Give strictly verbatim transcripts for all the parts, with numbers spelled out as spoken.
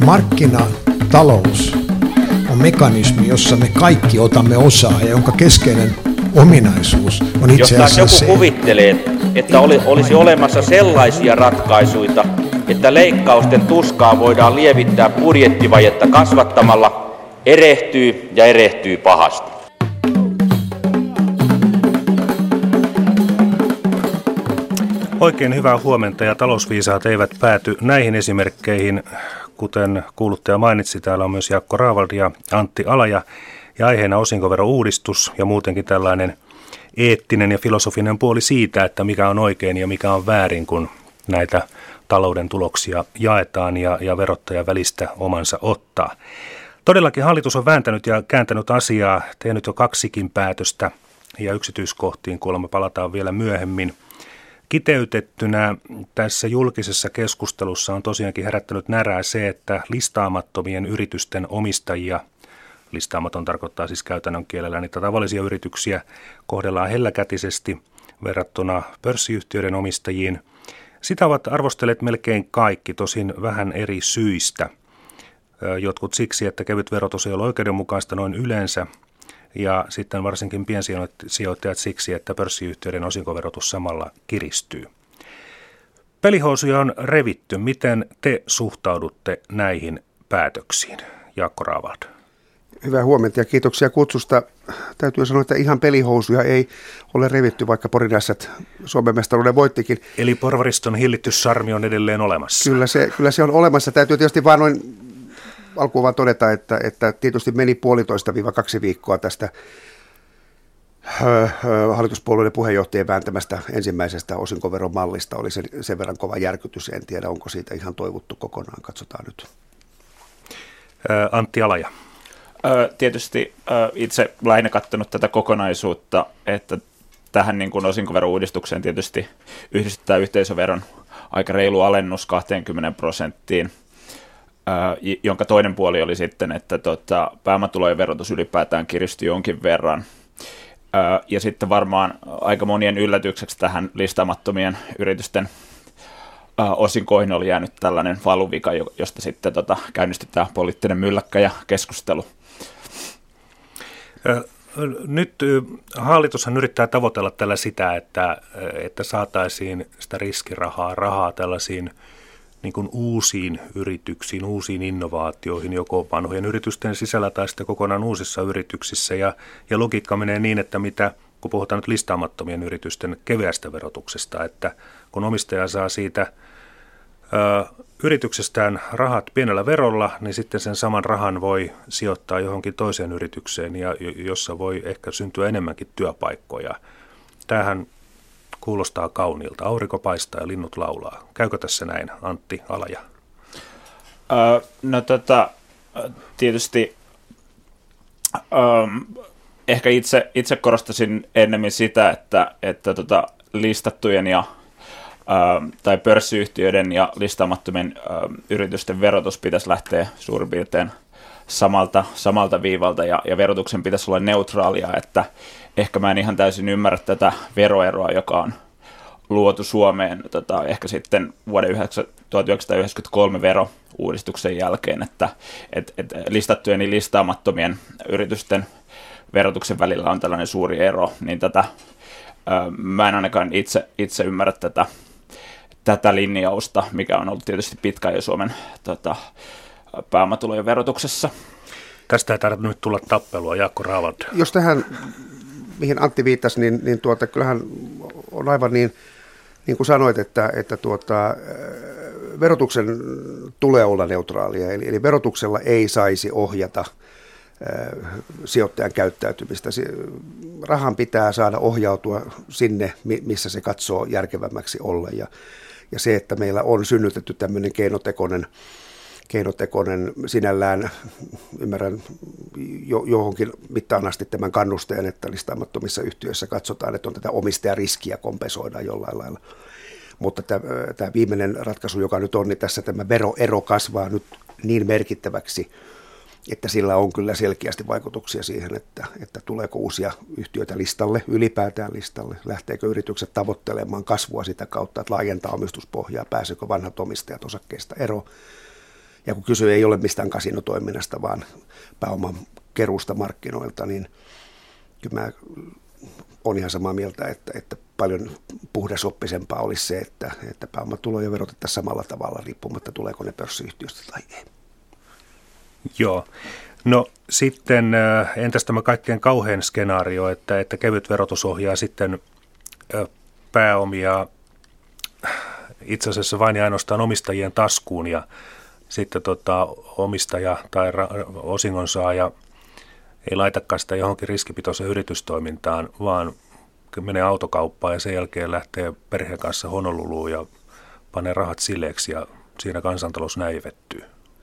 markkinatalous on mekanismi, jossa me kaikki otamme osaa ja jonka keskeinen ominaisuus on itse asiassa Jos se. joku kuvittelee, että oli, olisi olemassa sellaisia ratkaisuja, että leikkausten tuskaa voidaan lievittää budjettivajetta kasvattamalla, erehtyy ja erehtyy pahasti. Oikein hyvää huomenta, ja talousviisaat eivät pääty näihin esimerkkeihin. Kuten kuuluttaja mainitsi, täällä on myös Jaakko Raavaldi ja Antti Alaja, ja aiheena osinkoverouudistus ja muutenkin tällainen eettinen ja filosofinen puoli siitä, että mikä on oikein ja mikä on väärin, kun näitä talouden tuloksia jaetaan ja, ja verottaja välistä omansa ottaa. Todellakin hallitus on vääntänyt ja kääntänyt asiaa, tehnyt jo kaksikin päätöstä, ja yksityiskohtiin kuulemma palataan vielä myöhemmin. Kiteytettynä tässä julkisessa keskustelussa on tosiaankin herättänyt närää se, että listaamattomien yritysten omistajia, listaamaton tarkoittaa siis käytännön kielellä niitä tavallisia yrityksiä, kohdellaan helläkätisesti verrattuna pörssiyhtiöiden omistajiin. Sitä ovat arvostelleet melkein kaikki, tosin vähän eri syistä. Jotkut siksi, että kevyt verotus ei ole oikeudenmukaista noin yleensä, ja sitten varsinkin piensijoittajat siksi, että pörssiyhtiöiden osinkoverotus samalla kiristyy. Pelihousuja on revitty. Miten te suhtaudutte näihin päätöksiin? Jaakko Raavaldi. Hyvää huomenta ja kiitoksia kutsusta. Täytyy sanoa, että ihan pelihousuja ei ole revitty, vaikka Porin Ässät Suomen mestaruuden voittikin. Eli porvariston hillitty sarmi on edelleen olemassa. Kyllä se, kyllä se on olemassa. Täytyy tietysti vaan noin alkuun vaan todeta, että, että tietysti meni puolitoista viiva kaksi viikkoa tästä ö, ö, hallituspuolueiden puheenjohtajien vääntämästä ensimmäisestä osinkoveromallista. Oli se, sen verran kova järkytys. En tiedä, onko siitä ihan toivottu kokonaan. Katsotaan nyt. Ä, Antti Alaja. Ö, tietysti ö, itse lähinnä katsonut tätä kokonaisuutta, että tähän niin kuin osinkoverouudistukseen tietysti yhdistetään yhteisöveron aika reilu alennus kaksikymmentä prosenttiin. Jonka toinen puoli oli sitten, että tota, pääomatulojen verotus ylipäätään kiristyi jonkin verran. Ää, ja sitten varmaan aika monien yllätykseksi tähän listaamattomien yritysten ää, osinkoihin oli jäänyt tällainen valuvika, josta sitten tota, käynnistetään poliittinen mylläkkä ja keskustelu. Nyt hallitushan yrittää tavoitella tällä sitä, että, että saataisiin sitä riskirahaa, rahaa tällaisiin niin kuin uusiin yrityksiin, uusiin innovaatioihin, joko vanhojen yritysten sisällä tai sitten kokonaan uusissa yrityksissä. Ja, ja logiikka menee niin, että mitä, kun puhutaan nyt listaamattomien yritysten keveästä verotuksesta, että kun omistaja saa siitä ö, yrityksestään rahat pienellä verolla, niin sitten sen saman rahan voi sijoittaa johonkin toiseen yritykseen, ja, jossa voi ehkä syntyä enemmänkin työpaikkoja. Tämähän kuulostaa kauniilta. Aurinko paistaa ja linnut laulaa. Käykö tässä näin, Antti Alaja? Öö, no tota, tietysti öö, ehkä itse, itse korostasin ennemmin sitä, että, että tota, listattujen ja öö, tai pörssiyhtiöiden ja listaamattomien öö, yritysten verotus pitäisi lähteä suurin piirtein samalta, samalta viivalta, ja, ja verotuksen pitäisi olla neutraalia, että ehkä mä en ihan täysin ymmärrä tätä veroeroa, joka on luotu Suomeen tota, ehkä sitten vuoden tuhatyhdeksänsataayhdeksänkymmentäkolme verouudistuksen jälkeen, että et, et listattujen ja listaamattomien yritysten verotuksen välillä on tällainen suuri ero, niin tätä, ö, mä en ainakaan itse, itse ymmärrä tätä, tätä linjausta, mikä on ollut tietysti pitkään jo Suomen tota, pääomatulojen verotuksessa. Tästä ei tarvitse nyt tulla tappelua, Jaakko Raavaldi. Jos tähän, mihin Antti viittasi, niin, niin tuota, kyllähän on aivan niin, niin kuin sanoit, että, että tuota, verotuksen tulee olla neutraalia, eli, eli verotuksella ei saisi ohjata äh, sijoittajan käyttäytymistä. Rahan pitää saada ohjautua sinne, missä se katsoo järkevämmäksi olla, ja, ja se, että meillä on synnytetty tämmöinen keinotekoinen keinotekoinen sinällään, ymmärrän jo, johonkin mittaan asti tämän kannusteen, että listaamattomissa yhtiöissä katsotaan, että on tätä omistajariskiä kompensoidaan jollain lailla. Mutta tämä, tämä viimeinen ratkaisu, joka nyt on, niin tässä tämä veroero kasvaa nyt niin merkittäväksi, että sillä on kyllä selkeästi vaikutuksia siihen, että, että tuleeko uusia yhtiöitä listalle, ylipäätään listalle, lähteekö yritykset tavoittelemaan kasvua sitä kautta, että laajentaa omistuspohjaa, pääseekö vanhat omistajat osakkeista eroon. Ja kun kysyy ei ole mistään kasinotoiminnasta, vaan pääoman keruusta markkinoilta, niin kyllä mä olen ihan samaa mieltä, että, että paljon puhdasoppisempaa olisi se, että, että pääomatuloja verotettaisiin samalla tavalla, riippumatta tuleeko ne pörssiyhtiöstä tai ei. Joo. No sitten entäs tämä kaikkein kauhein skenaario, että, että kevyt verotus ohjaa sitten pääomia itse asiassa vain ja ainoastaan omistajien taskuun ja sitten tota, omistaja tai ra- osingonsaaja ei laitakaan sitä johonkin riskipitoiseen yritystoimintaan, vaan menee autokauppaan ja sen jälkeen lähtee perheen kanssa Honoluluun ja panee rahat sileeksi ja siinä kansantalous näivettyy.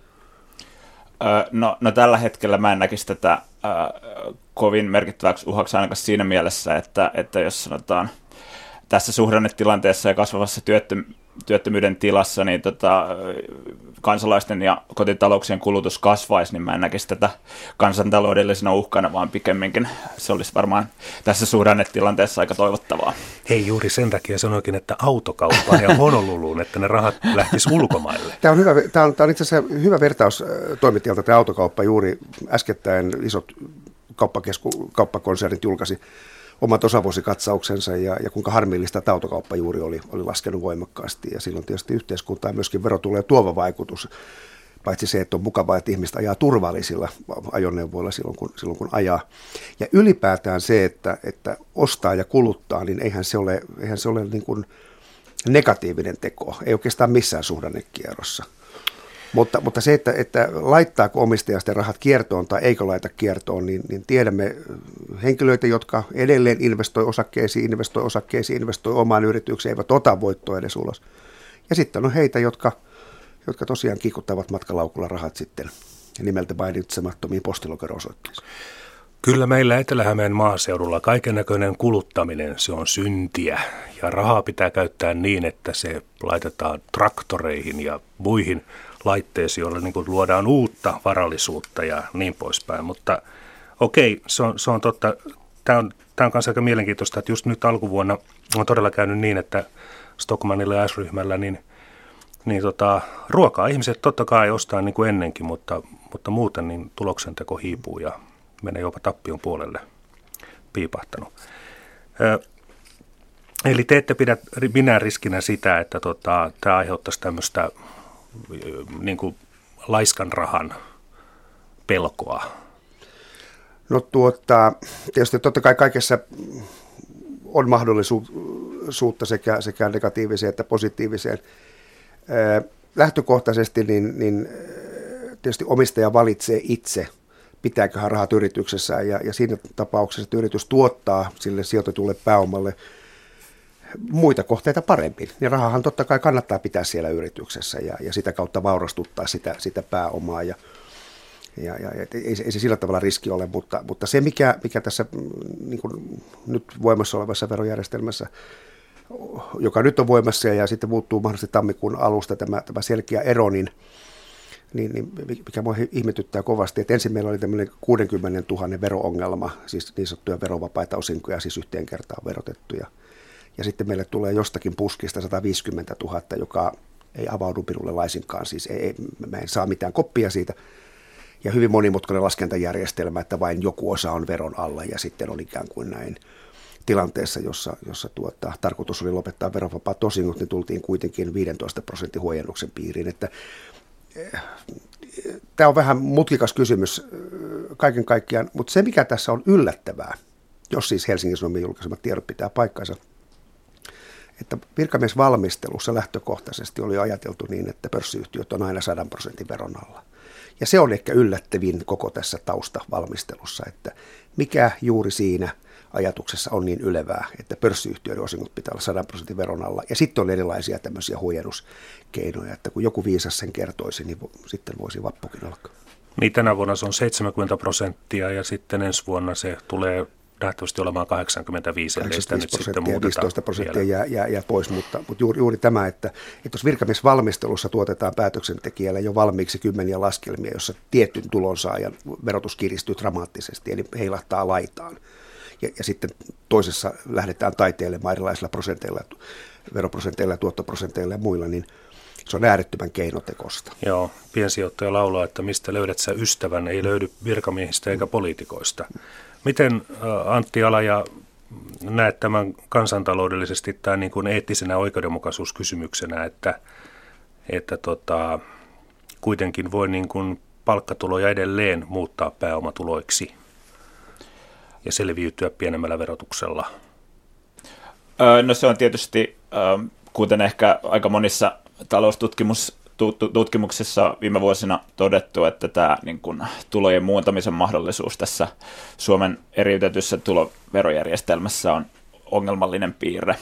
No, no tällä hetkellä mä en näkisi tätä äh, kovin merkittäväksi uhaksi ainakaan siinä mielessä, että, että jos sanotaan tässä suhdannetilanteessa ja kasvavassa työttöm- työttömyyden tilassa, niin tota, kansalaisten ja kotitalouksien kulutus kasvaisi, niin mä en näkisi tätä kansantaloudellisena uhkana, vaan pikemminkin se olisi varmaan tässä suhdannetilanteessa aika toivottavaa. Hei, juuri sen takia sanoikin, että autokauppaan ja Honoluluun, että ne rahat lähtis ulkomaille. Tämä on, hyvä, tämä on, tämä on itse asiassa hyvä vertaus toimittajalta, tämä autokauppa. Juuri äskettäin isot kauppakesku, kauppakonsernit julkaisi omat osavuosikatsauksensa ja, ja kuinka harmillista että autokauppa juuri oli, oli laskenut voimakkaasti. Ja silloin tietysti yhteiskuntaan myöskin verotulojen tuova vaikutus, paitsi se, että on mukavaa, että ihmiset ajaa turvallisilla ajoneuvoilla silloin, kun, silloin kun ajaa. Ja ylipäätään se, että, että ostaa ja kuluttaa, niin eihän se ole, eihän se ole niin kuin negatiivinen teko, ei oikeastaan missään suhdannekierrossa. Mutta, mutta se, että, että laittaako omistaja sitten rahat kiertoon tai eikö laita kiertoon, niin, niin tiedämme henkilöitä, jotka edelleen investoi osakkeisiin, investoi osakkeisiin, investoi omaan yritykseen, eivät ota voittoa edes ulos. Ja sitten on heitä, jotka, jotka tosiaan kiikuttavat matkalaukulla rahat sitten nimeltä mainitsemattomiin postilokeroosoitteisiin. Kyllä meillä Etelä-Hämeen maaseudulla kaikennäköinen kuluttaminen, se on syntiä ja rahaa pitää käyttää niin, että se laitetaan traktoreihin ja muihin laitteisiin, joilla niin kuin luodaan uutta varallisuutta ja niin poispäin. Mutta okei, se on, se on totta. Tämä on, tämä on myös aika mielenkiintoista, että just nyt alkuvuonna on todella käynyt niin, että Stockmannilla ja S-ryhmällä niin, niin tota, ruokaa ihmiset totta kai ostaa niin kuin ennenkin, mutta, mutta muuten niin tuloksenteko hiipuu ja menee jopa tappion puolelle piipahtanut. Ö, eli te ette pidä minä riskinä sitä, että tota, tämä aiheuttaisi tämmöistä niin kuin laiskan rahan pelkoa? No tuota, tietysti totta kai kaikessa on mahdollisuutta sekä, sekä negatiiviseen että positiiviseen. Lähtökohtaisesti niin, niin tietysti omistaja valitsee itse, pitääkö hän rahat yrityksessä ja, ja siinä tapauksessa, että yritys tuottaa sille sijoitetulle pääomalle muita kohteita paremmin. Ja rahahan totta kai kannattaa pitää siellä yrityksessä ja, ja sitä kautta vaurastuttaa sitä, sitä pääomaa. Ja, ja, ja ei, ei se sillä tavalla riski ole, mutta, mutta se mikä, mikä tässä niin kuin nyt voimassa olevassa verojärjestelmässä, joka nyt on voimassa ja sitten muuttuu mahdollisesti tammikuun alusta tämä, tämä selkeä ero, niin, niin, niin mikä minua ihmetyttää kovasti, että ensin meillä oli tämmöinen kuusikymmentätuhatta vero-ongelma, siis niin sanottuja verovapaita osinkoja, siis yhteen kertaan verotettuja. Ja sitten meille tulee jostakin puskista sata viisikymmentätuhatta, joka ei avaudu minulle laisinkaan, siis ei, mä en saa mitään koppia siitä. Ja hyvin monimutkainen laskentajärjestelmä, että vain joku osa on veron alla ja sitten on ikään kuin näin tilanteessa, jossa, jossa tuota, tarkoitus oli lopettaa verovapaat osingot, niin tultiin kuitenkin viisitoista prosentin huojennuksen piiriin. Että, eh, tämä on vähän mutkikas kysymys kaiken kaikkiaan, mutta se mikä tässä on yllättävää, jos siis Helsingin Sanomien julkaisemat tiedot pitää paikkansa, että virkamiesvalmistelussa lähtökohtaisesti oli ajateltu niin, että pörssiyhtiöt on aina sadan prosentin veron alla. Ja se on ehkä yllättävin koko tässä taustavalmistelussa, että mikä juuri siinä ajatuksessa on niin ylevää, että pörssiyhtiöiden osingot pitää olla sadan prosentin veron alla. Ja sitten on erilaisia tämmöisiä huojennuskeinoja, että kun joku viisas sen kertoisi, niin sitten voisi vappukin alkaa. Niin tänä vuonna se on seitsemänkymmentä prosenttia ja sitten ensi vuonna se tulee nähtävästi olemaan kahdeksankymmentäviisi, ellei sitä nyt sitten muuteta viisitoista prosenttia jää, jää, jää pois, mutta, mutta juuri, juuri tämä, että, että jos virkamiesvalmistelussa tuotetaan päätöksentekijälle jo valmiiksi kymmeniä laskelmia, jossa tietyn tulonsaajan verotus kiristyy dramaattisesti, eli heilahtaa laitaan, ja, ja sitten toisessa lähdetään taiteilemaan erilaisilla prosenteilla, veroprosenteilla, tuottoprosenteilla ja muilla, niin se on äärettömän keinotekosta. Joo, piensijoittaja laulaa, että mistä löydät sä ystävän, ei löydy virkamiehistä eikä poliitikoista. Miten Antti Alaja näet tämän kansantaloudellisesti tai niin kuin eettisenä oikeudenmukaisuuskysymyksenä, että, että tota, kuitenkin voi niin kuin palkkatuloja edelleen muuttaa pääomatuloiksi ja selviytyä pienemmällä verotuksella? No se on tietysti, kuten ehkä aika monissa taloustutkimuksissa viime vuosina todettu, että tämä niin kuin tulojen muuntamisen mahdollisuus tässä Suomen eriytetyssä tuloverojärjestelmässä on ongelmallinen piirre.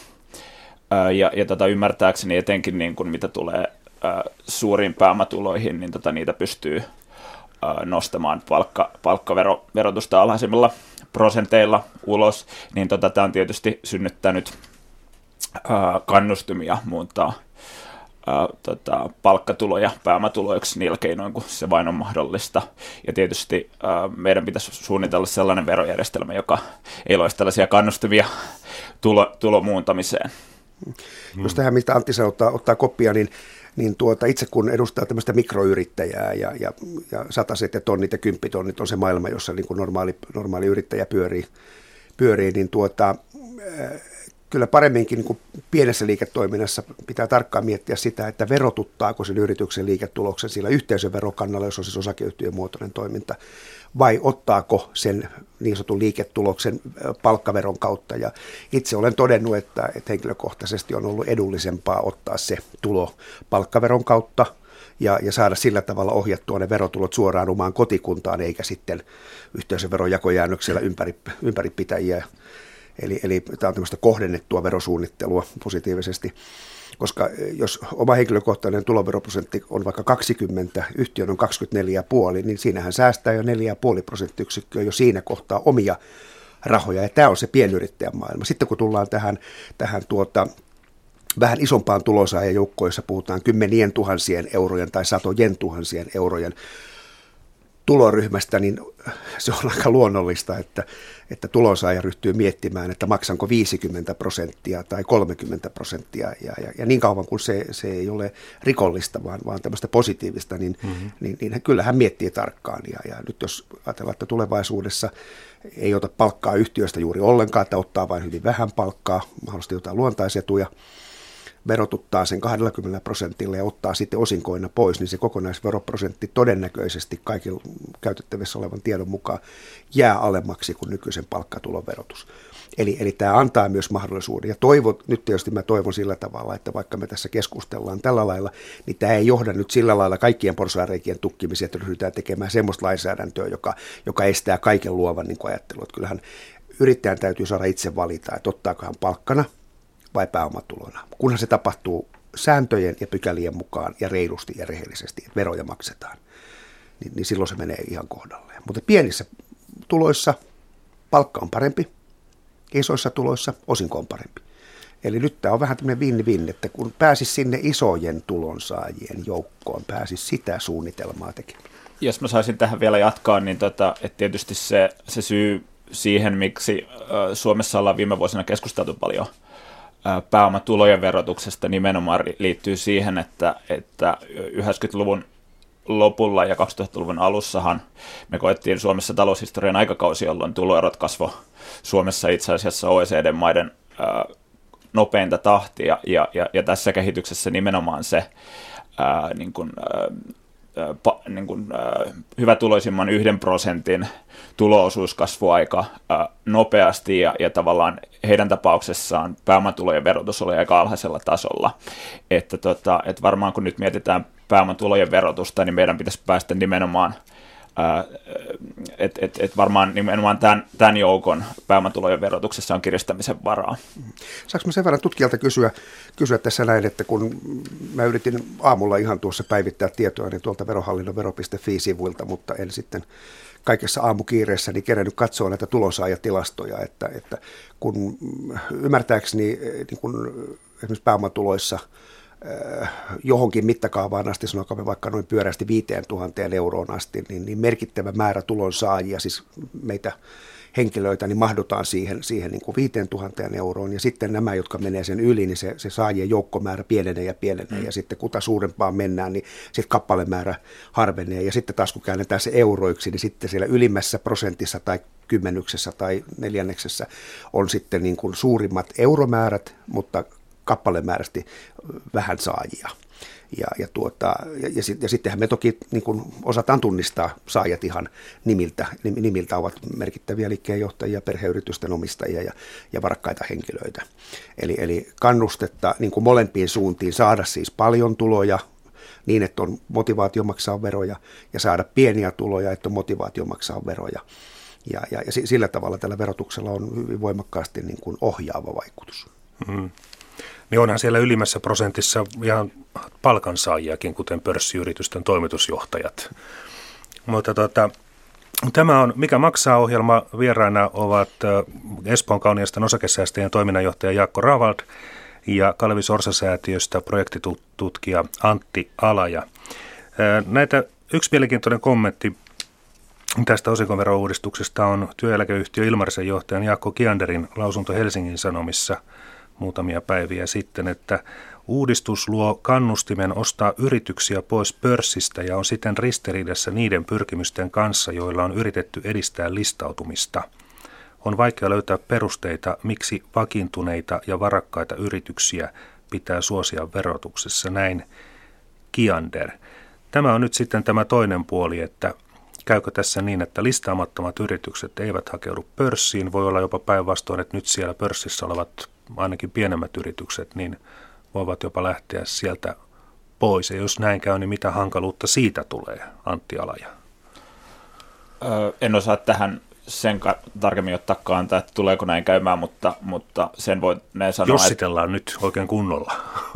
Ja, ja tota, ymmärtääkseni etenkin niin kuin mitä tulee suuriin pääomatuloihin, niin tota, niitä pystyy nostamaan palkka, palkkaverotusta alhaisemmilla prosenteilla ulos, niin tota, tämä on tietysti synnyttänyt ää, kannustumia muuntaa ää, tota, palkkatuloja pääomatuloiksi niillä keinoin, kun se vain on mahdollista. Ja tietysti ää, meidän pitäisi suunnitella sellainen verojärjestelmä, joka ei loisi tällaisia kannustumia tulo, tulomuuntamiseen. Jos tähän, mistä Antti sanoo, ottaa, ottaa koppia, niin niin tuota, itse kun edustaa tämmöistä mikroyrittäjää ja, ja, ja sataset ja tonnit ja kymppitonnit on se maailma, jossa niin kuin normaali, normaali yrittäjä pyörii, pyörii niin tuota, kyllä paremminkin niin kuin pienessä liiketoiminnassa pitää tarkkaan miettiä sitä, että verotuttaako sen yrityksen liiketuloksen sillä yhteisöverokannalla, jos on siis osakeyhtiön muotoinen toiminta, vai ottaako sen niin sanotun liiketuloksen palkkaveron kautta. Ja itse olen todennut, että, että henkilökohtaisesti on ollut edullisempaa ottaa se tulo palkkaveron kautta ja, ja saada sillä tavalla ohjattua ne verotulot suoraan omaan kotikuntaan, eikä sitten yhteisöveron jakojäännöksellä ympäri, ympäripitäjiä. Eli, eli tämä on tämmöistä kohdennettua verosuunnittelua positiivisesti, koska jos oma henkilökohtainen tuloveroprosentti on vaikka kaksikymmentä, yhtiön on kaksikymmentäneljä pilkku viisi, niin siinähän säästää jo neljä pilkku viisi prosenttiyksikköä jo siinä kohtaa omia rahoja, ja tämä on se pienyrittäjän maailma. Sitten kun tullaan tähän, tähän tuota, vähän isompaan tulonsaajajoukkoon, jossa puhutaan kymmenien tuhansien eurojen tai satojen tuhansien eurojen tuloryhmästä, niin se on aika luonnollista, että, että tulonsaaja ryhtyy miettimään, että maksanko viisikymmentä prosenttia tai kolmekymmentä prosenttia, ja, ja, ja niin kauan kuin se, se ei ole rikollista, vaan, vaan tämmöistä positiivista, niin, mm-hmm. niin, niin kyllä hän miettii tarkkaan, ja, ja nyt jos ajatellaan, että tulevaisuudessa ei ota palkkaa yhtiöstä juuri ollenkaan, että ottaa vain hyvin vähän palkkaa, mahdollisesti jotain luontaisetuja, verotuttaa sen kaksikymmentä prosentilla ja ottaa sitten osinkoina pois, niin se kokonaisveroprosentti todennäköisesti kaikilla käytettävissä olevan tiedon mukaan jää alemmaksi kuin nykyisen palkkatulon verotus. Eli, eli tämä antaa myös mahdollisuuden. Ja toivon, nyt tietysti mä toivon sillä tavalla, että vaikka me tässä keskustellaan tällä lailla, niin tämä ei johda nyt sillä lailla kaikkien porsaanreikien tukkimisia, että ryhdytään tekemään semmoista lainsäädäntöä, joka, joka estää kaiken luovan niin kuin ajattelua. Että kyllähän yrittäjän täytyy saada itse valita, että ottaako hän palkkana vai pääomatulona, kunhan se tapahtuu sääntöjen ja pykälien mukaan ja reilusti ja rehellisesti, että veroja maksetaan, niin, niin silloin se menee ihan kohdalleen. Mutta pienissä tuloissa palkka on parempi, isoissa tuloissa osinko on parempi. Eli nyt tämä on vähän tämmöinen vinni-vinni, että kun pääsisi sinne isojen tulonsaajien joukkoon, pääsisi sitä suunnitelmaa tekemään. Jos mä saisin tähän vielä jatkaa, niin tota, että tietysti se, se syy siihen, miksi Suomessa ollaan viime vuosina keskusteltu paljon pääomatulojen verotuksesta, nimenomaan liittyy siihen, että, että yhdeksänkymmentäluvun lopulla ja kaksituhattaluvun alussahan me koettiin Suomessa taloushistorian aikakausi, jolloin tuloerot kasvoi Suomessa itse asiassa O E C D-maiden ää, nopeinta tahtia, ja, ja, ja tässä kehityksessä nimenomaan se ää, niin kuin, ää, Pa, niin kuin, äh, hyvätuloisimman yhden prosentin tulo-osuus kasvoi aika äh, nopeasti, ja, ja tavallaan heidän tapauksessaan pääomatulojen verotus oli aika alhaisella tasolla. Että, tota, että varmaan kun nyt mietitään pääomatulojen verotusta, niin meidän pitäisi päästä nimenomaan, että et, et varmaan nimenomaan tämän, tämän joukon pääomatulojen verotuksessa on kiristämisen varaa. Saanko mä sen verran tutkijalta kysyä, kysyä tässä näin, että kun mä yritin aamulla ihan tuossa päivittää tietoa niin tuolta verohallinnon vero piste fi-sivuilta, mutta en sitten kaikessa aamukiireessä niin kerännyt katsoa näitä tulosaajatilastoja, että, että kun ymmärtääkseni niin kun esimerkiksi pääomatuloissa johonkin mittakaavaan asti, sanotaan vaikka noin pyörästi viisituhatta euroon asti, niin, niin merkittävä määrä tulonsaajia, siis meitä henkilöitä, niin mahdutaan siihen, siihen niin kuin viisituhatta euroon, ja sitten nämä, jotka menee sen yli, niin se, se saajien joukkomäärä pienenee ja pienenee, mm. ja sitten kuta suurempaan mennään, niin sitten kappalemäärä harvenee, ja sitten taas kun käännetään se euroiksi, niin sitten siellä ylimmässä prosentissa tai kymmenyksessä tai neljänneksessä on sitten niin kuin suurimmat euromäärät, mutta kappalemäärästi vähän saajia. Ja, ja, tuota, ja, ja, sit, ja sittenhän me toki niin kuin osataan tunnistaa saajat ihan nimiltä. Nimiltä ovat merkittäviä liikkeenjohtajia, perheyritysten omistajia ja, ja varakkaita henkilöitä. Eli, eli kannustetta niin kuin molempiin suuntiin saada siis paljon tuloja niin, että on motivaatio maksaa veroja, ja saada pieniä tuloja, että on motivaatio maksaa veroja. Ja, ja, ja sillä tavalla tällä verotuksella on hyvin voimakkaasti niin kuin ohjaava vaikutus. Mm. Niin onhan siellä ylimmässä prosentissa ihan palkansaajiakin, kuten pörssiyritysten toimitusjohtajat. Mutta tota, tämä on Mikä maksaa -ohjelma. Vieraina ovat Espoon Kauniaisten osakesäästäjien toiminnanjohtaja Jaakko Raavald ja Kalevi Sorsa-säätiöstä projektitutkija Antti Alaja. Näitä yksi mielenkiintoinen kommentti tästä osinkoverouudistuksesta on työeläkeyhtiö Ilmarisen johtajan Jaakko Kianderin lausunto Helsingin Sanomissa muutamia päiviä sitten, että uudistus luo kannustimen ostaa yrityksiä pois pörssistä ja on siten ristiriidassa niiden pyrkimysten kanssa, joilla on yritetty edistää listautumista. On vaikea löytää perusteita, miksi vakiintuneita ja varakkaita yrityksiä pitää suosia verotuksessa, näin Kiander. Tämä on nyt sitten tämä toinen puoli, että käykö tässä niin, että listaamattomat yritykset eivät hakeudu pörssiin? Voi olla jopa päinvastoin, että nyt siellä pörssissä olevat ainakin pienemmät yritykset niin voivat jopa lähteä sieltä pois. Ja jos näin käy, niin mitä hankaluutta siitä tulee, Antti Alaja? Öö, en osaa tähän sen ka- tarkemmin ottaa kantaa, että tuleeko näin käymään, mutta, mutta sen voi näin sanoa. Jossitellaan että... nyt oikein kunnolla.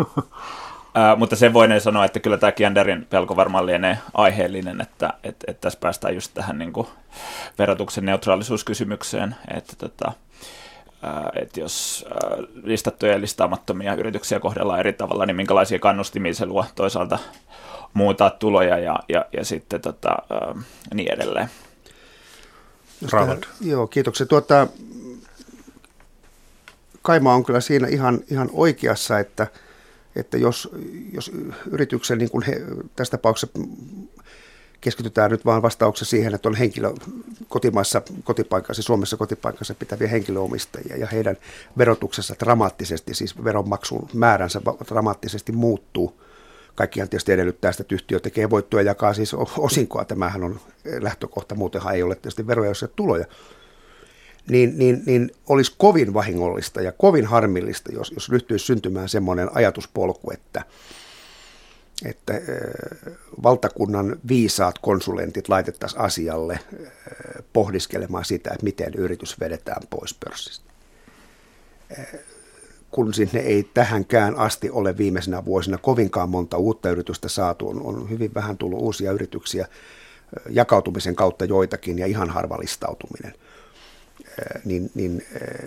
Uh, mutta sen voineen sanoa, että kyllä tämä Kianderin pelko varmaan lienee aiheellinen, että, että, että tässä päästään just tähän niin kuin verotuksen neutraalisuuskysymykseen, että, tota, uh, että jos uh, listattuja ja listaamattomia yrityksiä kohdellaan eri tavalla, niin minkälaisia kannustimia se luo toisaalta muuttaa tuloja ja, ja, ja sitten tota, uh, niin edelleen. Raavald. Joo, kiitoksia. Tuota, Kaima on kyllä siinä ihan, ihan oikeassa, että että jos, jos yrityksen, niin kuin he, tässä tapauksessa keskitytään nyt vaan vastauksessa siihen, että on henkilö kotimaassa kotipaikassa, Suomessa kotipaikassa pitäviä henkilöomistajia ja heidän verotuksessa dramaattisesti, siis veronmaksun määränsä dramaattisesti muuttuu. Kaikkihan tietysti edellyttää sitä, että yhtiö tekee voittoa ja jakaa siis osinkoa. Tämähän on lähtökohta, muutenhan ei ole tietysti veroja, jos ei tuloja. Niin, niin, niin olisi kovin vahingollista ja kovin harmillista, jos, jos ryhtyisi syntymään semmoinen ajatuspolku, että, että äh, valtakunnan viisaat konsulentit laitettaisiin asialle äh, pohdiskelemaan sitä, että miten yritys vedetään pois pörssistä. Äh, kun sinne ei tähänkään asti ole viimeisenä vuosina kovinkaan monta uutta yritystä saatu, on, on hyvin vähän tullut uusia yrityksiä, äh, jakautumisen kautta joitakin ja ihan harva listautuminen. Niin, niin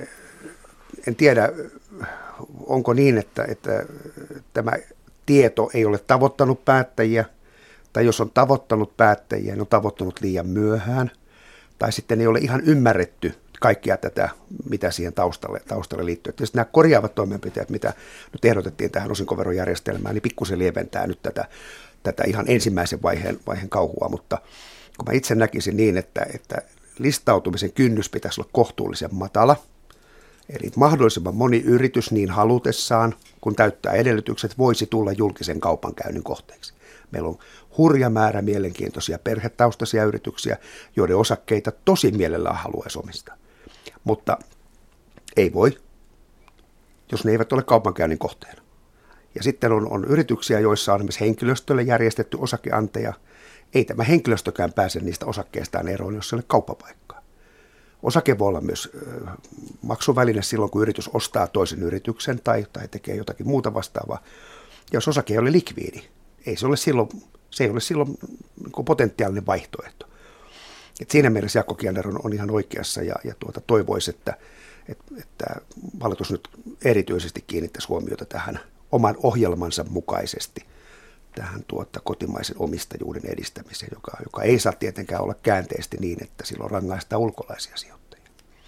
en tiedä, onko niin, että, että tämä tieto ei ole tavoittanut päättäjiä, tai jos on tavoittanut päättäjiä, niin on tavoittanut liian myöhään, tai sitten ei ole ihan ymmärretty kaikkia tätä, mitä siihen taustalle, taustalle liittyy. Tietysti nämä korjaavat toimenpiteet, mitä nyt ehdotettiin tähän osinkoverojärjestelmään, niin pikkusen lieventää nyt tätä, tätä ihan ensimmäisen vaiheen, vaiheen kauhua, mutta kun mä itse näkisin niin, että, että listautumisen kynnys pitäisi olla kohtuullisen matala, eli mahdollisimman moni yritys niin halutessaan, kun täyttää edellytykset, voisi tulla julkisen kaupankäynnin kohteeksi. Meillä on hurja määrä mielenkiintoisia perhetaustaisia yrityksiä, joiden osakkeita tosi mielellään haluaisi omistaa, mutta ei voi, jos ne eivät ole kaupankäynnin kohteena. Ja sitten on, on yrityksiä, joissa on esimerkiksi henkilöstölle järjestetty osakeanteja. Ei tämä henkilöstökään pääse niistä osakkeistaan eroon, jos ei ole kauppapaikkaa. Osake voi olla myös ö, maksuväline silloin, kun yritys ostaa toisen yrityksen tai, tai tekee jotakin muuta vastaavaa. Ja jos osake ei ole likviidi, ei se ole silloin, se ei ole silloin niin potentiaalinen vaihtoehto. Et siinä mielessä Jaakko Kiander on, on ihan oikeassa ja, ja tuota, toivoisi, että, et, että hallitus nyt erityisesti kiinnittäisi huomiota tähän oman ohjelmansa mukaisesti tähän tuota kotimaisen omistajuuden edistämiseen, joka, joka ei saa tietenkään olla käänteisesti niin, että silloin rangaistaan ulkolaisia sijoittajia.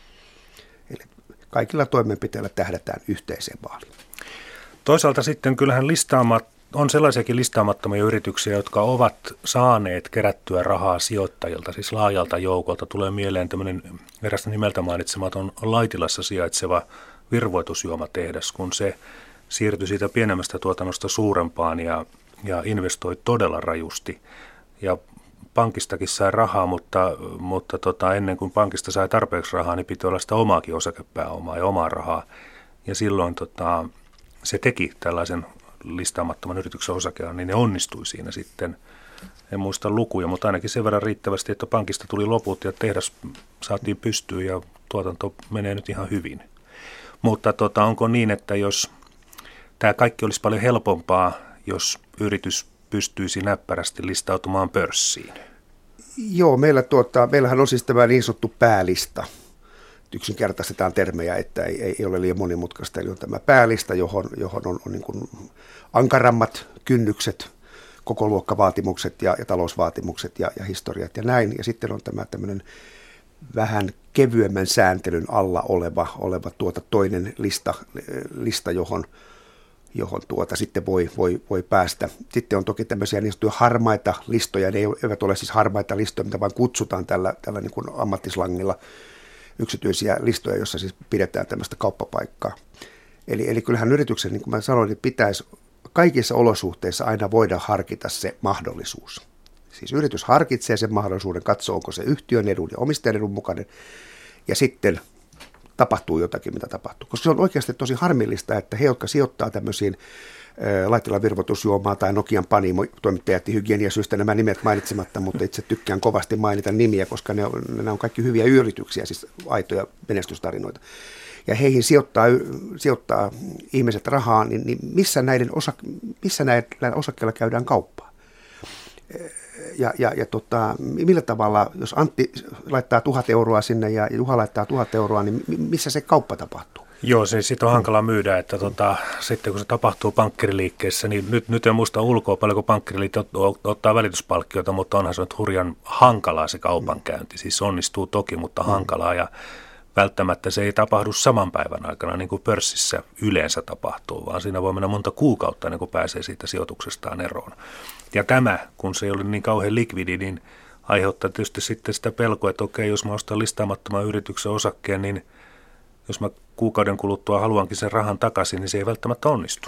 Eli kaikilla toimenpiteillä tähdätään yhteiseen vaaliin. Toisaalta sitten kyllähän listaamat, on sellaisiakin listaamattomia yrityksiä, jotka ovat saaneet kerättyä rahaa sijoittajilta, siis laajalta joukolta. Tulee mieleen tämmöinen erästä nimeltä mainitsematon Laitilassa sijaitseva virvoitusjuomatehdas, kun se siirtyi siitä pienemmästä tuotannosta suurempaan ja, ja investoi todella rajusti. Ja pankistakin sai rahaa, mutta, mutta tota, ennen kuin pankista sai tarpeeksi rahaa, niin piti olla sitä omaakin osakepääomaa ja omaa rahaa. Ja silloin tota, se teki tällaisen listaamattoman yrityksen osakeaan, niin ne onnistui siinä sitten. En muista lukuja, mutta ainakin sen verran riittävästi, että pankista tuli loput ja tehdas saatiin pystyyn ja tuotanto menee nyt ihan hyvin. Mutta tota, onko niin, että jos tämä kaikki olisi paljon helpompaa, jos yritys pystyisi näppärästi listautumaan pörssiin? Joo, meillä tuota, meillähän on siis tämä niin sanottu päälista. Yksinkertaistetaan termejä, että ei, ei ole liian monimutkaista. Eli on tämä päälista, johon, johon on, on niin kuin ankarammat kynnykset, kokoluokkavaatimukset ja, ja talousvaatimukset ja, ja historiat ja näin. Ja sitten on tämä tämmöinen vähän kevyemmän sääntelyn alla oleva, oleva tuota toinen lista, lista johon, johon tuota sitten voi, voi, voi päästä. Sitten on toki tämmöisiä niin sanottuja harmaita listoja. Ne eivät ole siis harmaita listoja, mitä vain kutsutaan tällä, tällä niin kuin ammattislangilla. Yksityisiä listoja, joissa siis pidetään tämmöistä kauppapaikkaa. Eli, eli kyllähän yrityksen, niin kuin mä sanoin, niin pitäisi kaikissa olosuhteissa aina voida harkita se mahdollisuus. Siis yritys harkitsee sen mahdollisuuden, katsoo, onko se yhtiön edun ja omistajan edun mukainen, ja sitten tapahtuu jotakin, mitä tapahtuu. Koska se on oikeasti tosi harmillista, että he, jotka sijoittaa tämmöisiin Laitilan virvoitusjuomaa tai Nokian Panimo, toimittaja jätti hygieniasyistä nämä nimet mainitsematta, mutta itse tykkään kovasti mainita nimiä, koska ne on, ne on kaikki hyviä yrityksiä, siis aitoja menestystarinoita. Ja heihin sijoittaa, sijoittaa ihmiset rahaa, niin, niin missä näiden osa, missä näillä osakkeilla käydään kauppaa? Ja, ja, ja tota, millä tavalla, jos Antti laittaa tuhat euroa sinne ja Juha laittaa tuhat euroa, niin missä se kauppa tapahtuu? Joo, se siitä on hankala myydä, että tota, sitten kun se tapahtuu pankkiriliikkeessä, niin nyt, nyt en muista ulkoa paljonko pankkiriliike ottaa välityspalkkioita, mutta onhan se nyt hurjan hankalaa se kaupankäynti. Siis onnistuu toki, mutta hankalaa ja välttämättä se ei tapahdu saman päivän aikana niin kuin pörssissä yleensä tapahtuu, vaan siinä voi mennä monta kuukautta ennen kuin pääsee siitä sijoituksestaan eroon. Ja tämä, kun se ei ole niin kauhean likvidi, niin aiheuttaa tietysti sitten sitä pelkoa, että okei, jos mä ostan listaamattoman yrityksen osakkeen, niin jos mä kuukauden kuluttua haluankin sen rahan takaisin, niin se ei välttämättä onnistu.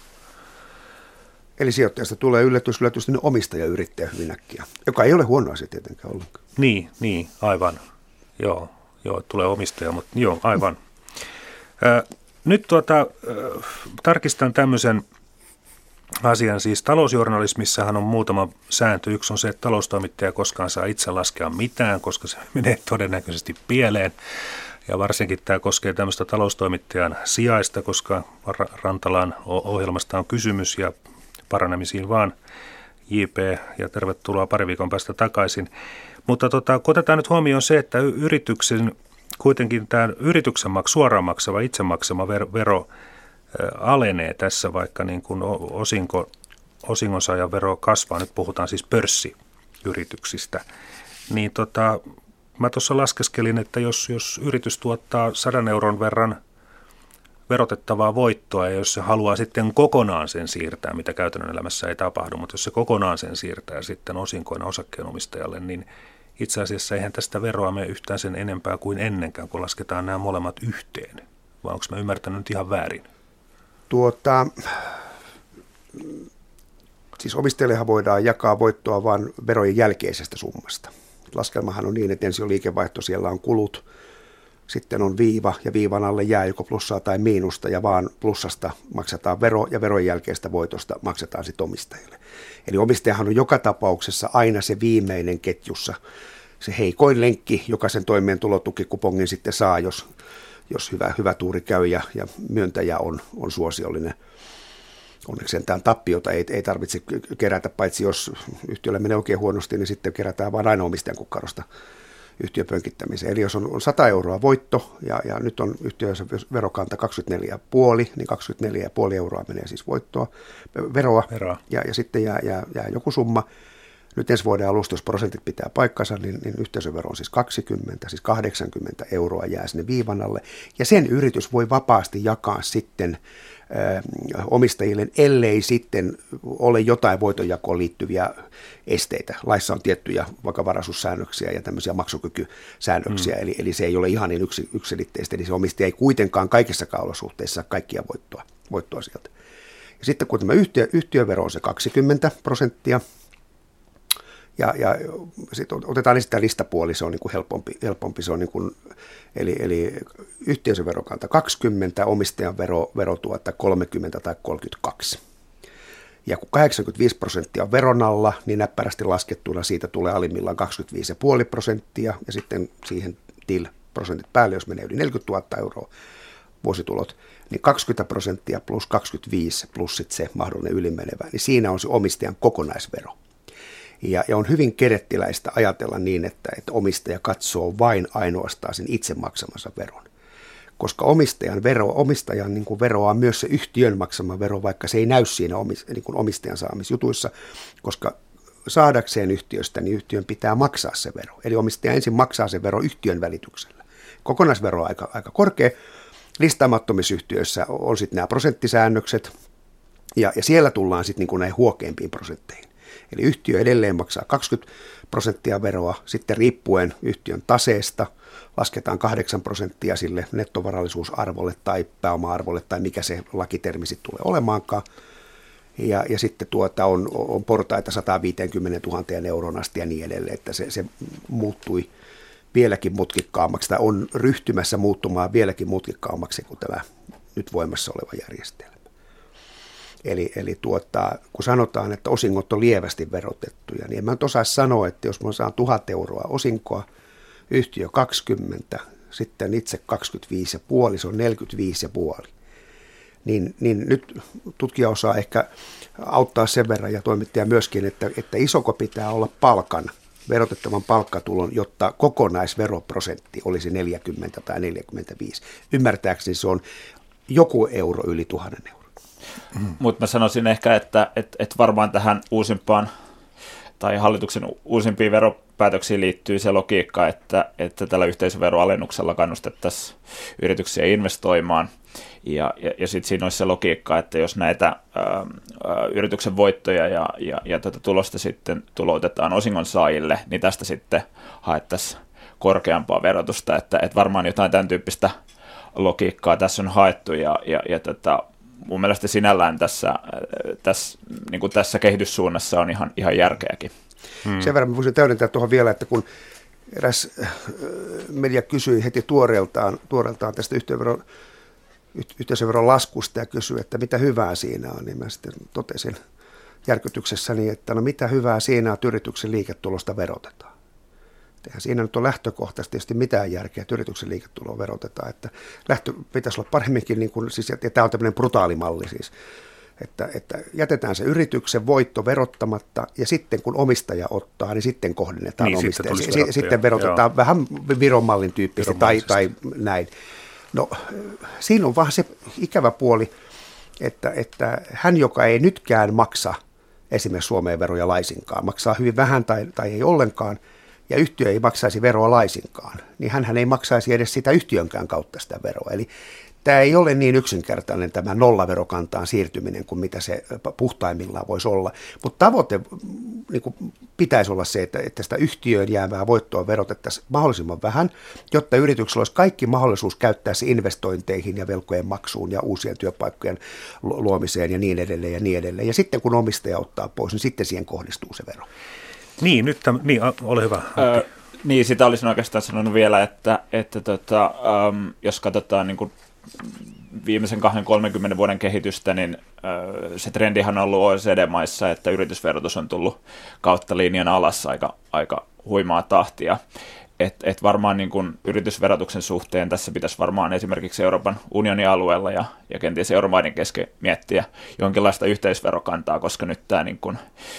Eli sijoittajasta tulee yllätys, yllätys, niin omistajayrittäjä hyvin äkkiä, joka ei ole huono asia tietenkään ollenkaan. Niin, niin, aivan. Joo, joo, tulee omistaja, mutta joo, aivan. Ö, nyt tuota, ö, tarkistan tämmöisen asian. Siis talousjournalismissahan on muutama sääntö. Yksi on se, että taloustoimittaja koskaan saa itse laskea mitään, koska se menee todennäköisesti pieleen. Ja varsinkin tämä koskee tämmöistä taloustoimittajan sijaista, koska Rantalan ohjelmasta on kysymys ja paranemisiin vaan J P ja tervetuloa pari viikon päästä takaisin. Mutta tota, otetaan nyt huomioon se, että yrityksen, kuitenkin tämä yrityksen maks, suoraan maksava, itse maksama vero, vero ä, alenee tässä, vaikka niin kuin osinko, osingonsaajan vero kasvaa. Nyt puhutaan siis pörssiyrityksistä. Niin tota... Mä tuossa laskeskelin, että jos, jos yritys tuottaa sadan euron verran verotettavaa voittoa, ja jos se haluaa sitten kokonaan sen siirtää, mitä käytännön elämässä ei tapahdu, mutta jos se kokonaan sen siirtää sitten osinkoina osakkeenomistajalle, niin itse asiassa eihän tästä veroa mene yhtään sen enempää kuin ennenkään, kun lasketaan nämä molemmat yhteen. Vai onko mä ymmärtänyt nyt ihan väärin? Tuota, siis omistajallehan voidaan jakaa voittoa vain verojen jälkeisestä summasta. Laskelmahan on niin, että ensin on liikevaihto, siellä on kulut, sitten on viiva ja viivan alle jää joko plussaa tai miinusta ja vaan plussasta maksetaan vero ja veron jälkeistä voitosta maksetaan sitten omistajille. Eli omistajahan on joka tapauksessa aina se viimeinen ketjussa, se heikoin lenkki, joka sen toimeentulotukikupongin sitten saa, jos, jos hyvä, hyvä tuuri käy ja, ja myöntäjä on, on suosiollinen. Onneksi sentään tappiota ei, ei tarvitse kerätä, paitsi jos yhtiölle menee oikein huonosti, niin sitten kerätään vain aina omistajan kukkarosta yhtiön pönkittämiseen. Eli jos on, on sata euroa voitto ja, ja nyt on yhtiössä verokanta kaksikymmentäneljä pilkku viisi, niin kaksikymmentäneljä pilkku viisi euroa menee siis voittoa, veroa, veroa. Ja, ja sitten jää, jää, jää joku summa. Nyt ensi vuoden alusta, jos prosentit pitää paikkansa, niin, niin yhteisövero on siis kaksikymmentä, siis kahdeksankymmentä euroa jää sinne viivan alle. Ja sen yritys voi vapaasti jakaa sitten ö, omistajille, ellei sitten ole jotain voitonjakoon liittyviä esteitä. Laissa on tiettyjä vakavaraisuussäännöksiä ja tämmöisiä maksukykysäännöksiä, mm. eli, eli se ei ole ihan niin yksi, yksiselitteistä, eli se omistaja ei kuitenkaan kaikissakaan olosuhteissa kaikkia voittoa, voittoa sieltä. Ja sitten kun tämä yhtiö, yhtiövero on se kaksikymmentä prosenttia, Ja, ja sitten otetaan sitä listapuoli, se on niin kuin helpompi, helpompi se on niin kuin, eli, eli yhteisöverokanta kaksikymmentä, omistajan vero, verotuotta kolmekymmentä tai kolmekymmentäkaksi. Ja kun kahdeksankymmentäviisi prosenttia on veron alla, niin näppärästi laskettuna siitä tulee alimmillaan kaksikymmentäviisi pilkku viisi prosenttia, ja sitten siihen T I L-prosentit päälle, jos menee yli neljäkymmentätuhatta euroa vuositulot, niin kaksikymmentä prosenttia plus kaksikymmentäviisi plus sitten se mahdollinen ylimenevä, niin siinä on se omistajan kokonaisvero. Ja, ja on hyvin kerettiläistä ajatella niin, että, että omistaja katsoo vain ainoastaan sen itse maksamansa veron. Koska omistajan, vero, omistajan niin kuin veroa on myös se yhtiön maksama vero, vaikka se ei näy siinä omis, niin kuin omistajan saamisjutuissa, koska saadakseen yhtiöstä, niin yhtiön pitää maksaa se vero. Eli omistaja ensin maksaa se vero yhtiön välityksellä. Kokonaisvero on aika, aika korkea. Listaamattomissa yhtiöissä on sitten nämä prosenttisäännökset, ja, ja siellä tullaan sitten niin kuin näihin huokeimpiin prosentteihin. Eli yhtiö edelleen maksaa kaksikymmentä prosenttia veroa, sitten riippuen yhtiön taseesta lasketaan kahdeksan prosenttia sille nettovarallisuusarvolle tai pääoma-arvolle tai mikä se lakitermi sitten tulee olemaankaan. Ja, ja sitten tuota on, on portaita sata viisikymmentätuhatta euron asti ja niin edelleen, että se, se muuttui vieläkin mutkikkaammaksi tai on ryhtymässä muuttumaan vieläkin mutkikkaammaksi kuin tämä nyt voimassa oleva järjestelmä. Eli, eli tuota, kun sanotaan, että osingot on lievästi verotettuja, niin en mä nyt osaa sanoa, että jos mä saan tuhat euroa osinkoa, yhtiö kaksikymmentä, sitten itse kaksikymmentäviisi pilkku viisi, se on neljäkymmentäviisi pilkku viisi. Niin, niin nyt tutkija osaa ehkä auttaa sen verran ja toimittaja myöskin, että, että isoko pitää olla palkan, verotettavan palkkatulon, jotta kokonaisveroprosentti olisi neljäkymmentä tai neljäkymmentäviisi. Ymmärtääkseni se on joku euro yli tuhannen euroa. Mm. Mutta mä sanoisin ehkä, että et, et varmaan tähän uusimpaan tai hallituksen uusimpiin veropäätöksiin liittyy se logiikka, että, että tällä yhteisöveroalennuksella kannustettaisiin yrityksiä investoimaan. Ja, ja, ja sitten siinä olisi se logiikka, että jos näitä ää, yrityksen voittoja ja, ja, ja tätä tulosta sitten tuloutetaan osingonsaajille, niin tästä sitten haettaisiin korkeampaa verotusta. Että, että varmaan jotain tämän tyyppistä logiikkaa tässä on haettu ja, ja, ja tätä mun mielestä sinällään tässä, tässä, niin kuin tässä kehityssuunnassa on ihan, ihan järkeäkin. Hmm. Sen verran voisin täydentää tuohon vielä, että kun eräs media kysyi heti tuoreeltaan, tuoreeltaan tästä yhteisöveron, yhteisöveron laskusta ja kysyi, että mitä hyvää siinä on, niin mä sitten totesin järkytyksessäni, että no mitä hyvää siinä on, että yrityksen liiketulosta verotetaan. Eihän siinä nyt on lähtökohtaisesti tietysti mitään järkeä, että yrityksen liiketuloa verotetaan. Että lähtö pitäisi olla paremminkin, niin kuin, siis, ja tämä on tämmöinen brutaali malli siis, että, että jätetään se yrityksen voitto verottamatta, ja sitten kun omistaja ottaa, niin sitten kohdennetaan niin, omistaja. Sitten, sitten verotetaan joo. Vähän Viron mallin tyyppisesti tai, tai näin. No siinä on vaan se ikävä puoli, että, että hän, joka ei nytkään maksa esimerkiksi Suomeen veroja laisinkaan, maksaa hyvin vähän tai, tai ei ollenkaan, ja yhtiö ei maksaisi veroa laisinkaan, niin hänhän ei maksaisi edes sitä yhtiönkään kautta sitä veroa. Eli tämä ei ole niin yksinkertainen tämä nollaverokantaan siirtyminen kuin mitä se puhtaimmillaan voisi olla. Mutta tavoite niin kuin pitäisi olla se, että, että sitä yhtiöön jäävää voittoa verotettaisiin mahdollisimman vähän, jotta yrityksellä olisi kaikki mahdollisuus käyttää se investointeihin ja velkojen maksuun ja uusien työpaikkojen luomiseen ja niin edelleen ja niin edelleen. Ja sitten kun omistaja ottaa pois, niin sitten siihen kohdistuu se vero. Niin, nyt tämän, niin, ole hyvä. Öö, niin, sitä olisin oikeastaan sanonut vielä, että, että tota, ähm, jos katsotaan niin kuin viimeisen kaksikymmentä kolmekymmentä vuoden kehitystä, niin äh, se trendihan on ollut O E C D-maissa, että yritysverotus on tullut kautta linjan alas aika, aika huimaa tahtia. Et, et varmaan niin kuin yritysverotuksen suhteen tässä pitäisi varmaan esimerkiksi Euroopan unionin alueella ja, ja kenties euromaiden kesken miettiä jonkinlaista yhteisverokantaa, koska nyt tämä niin kuin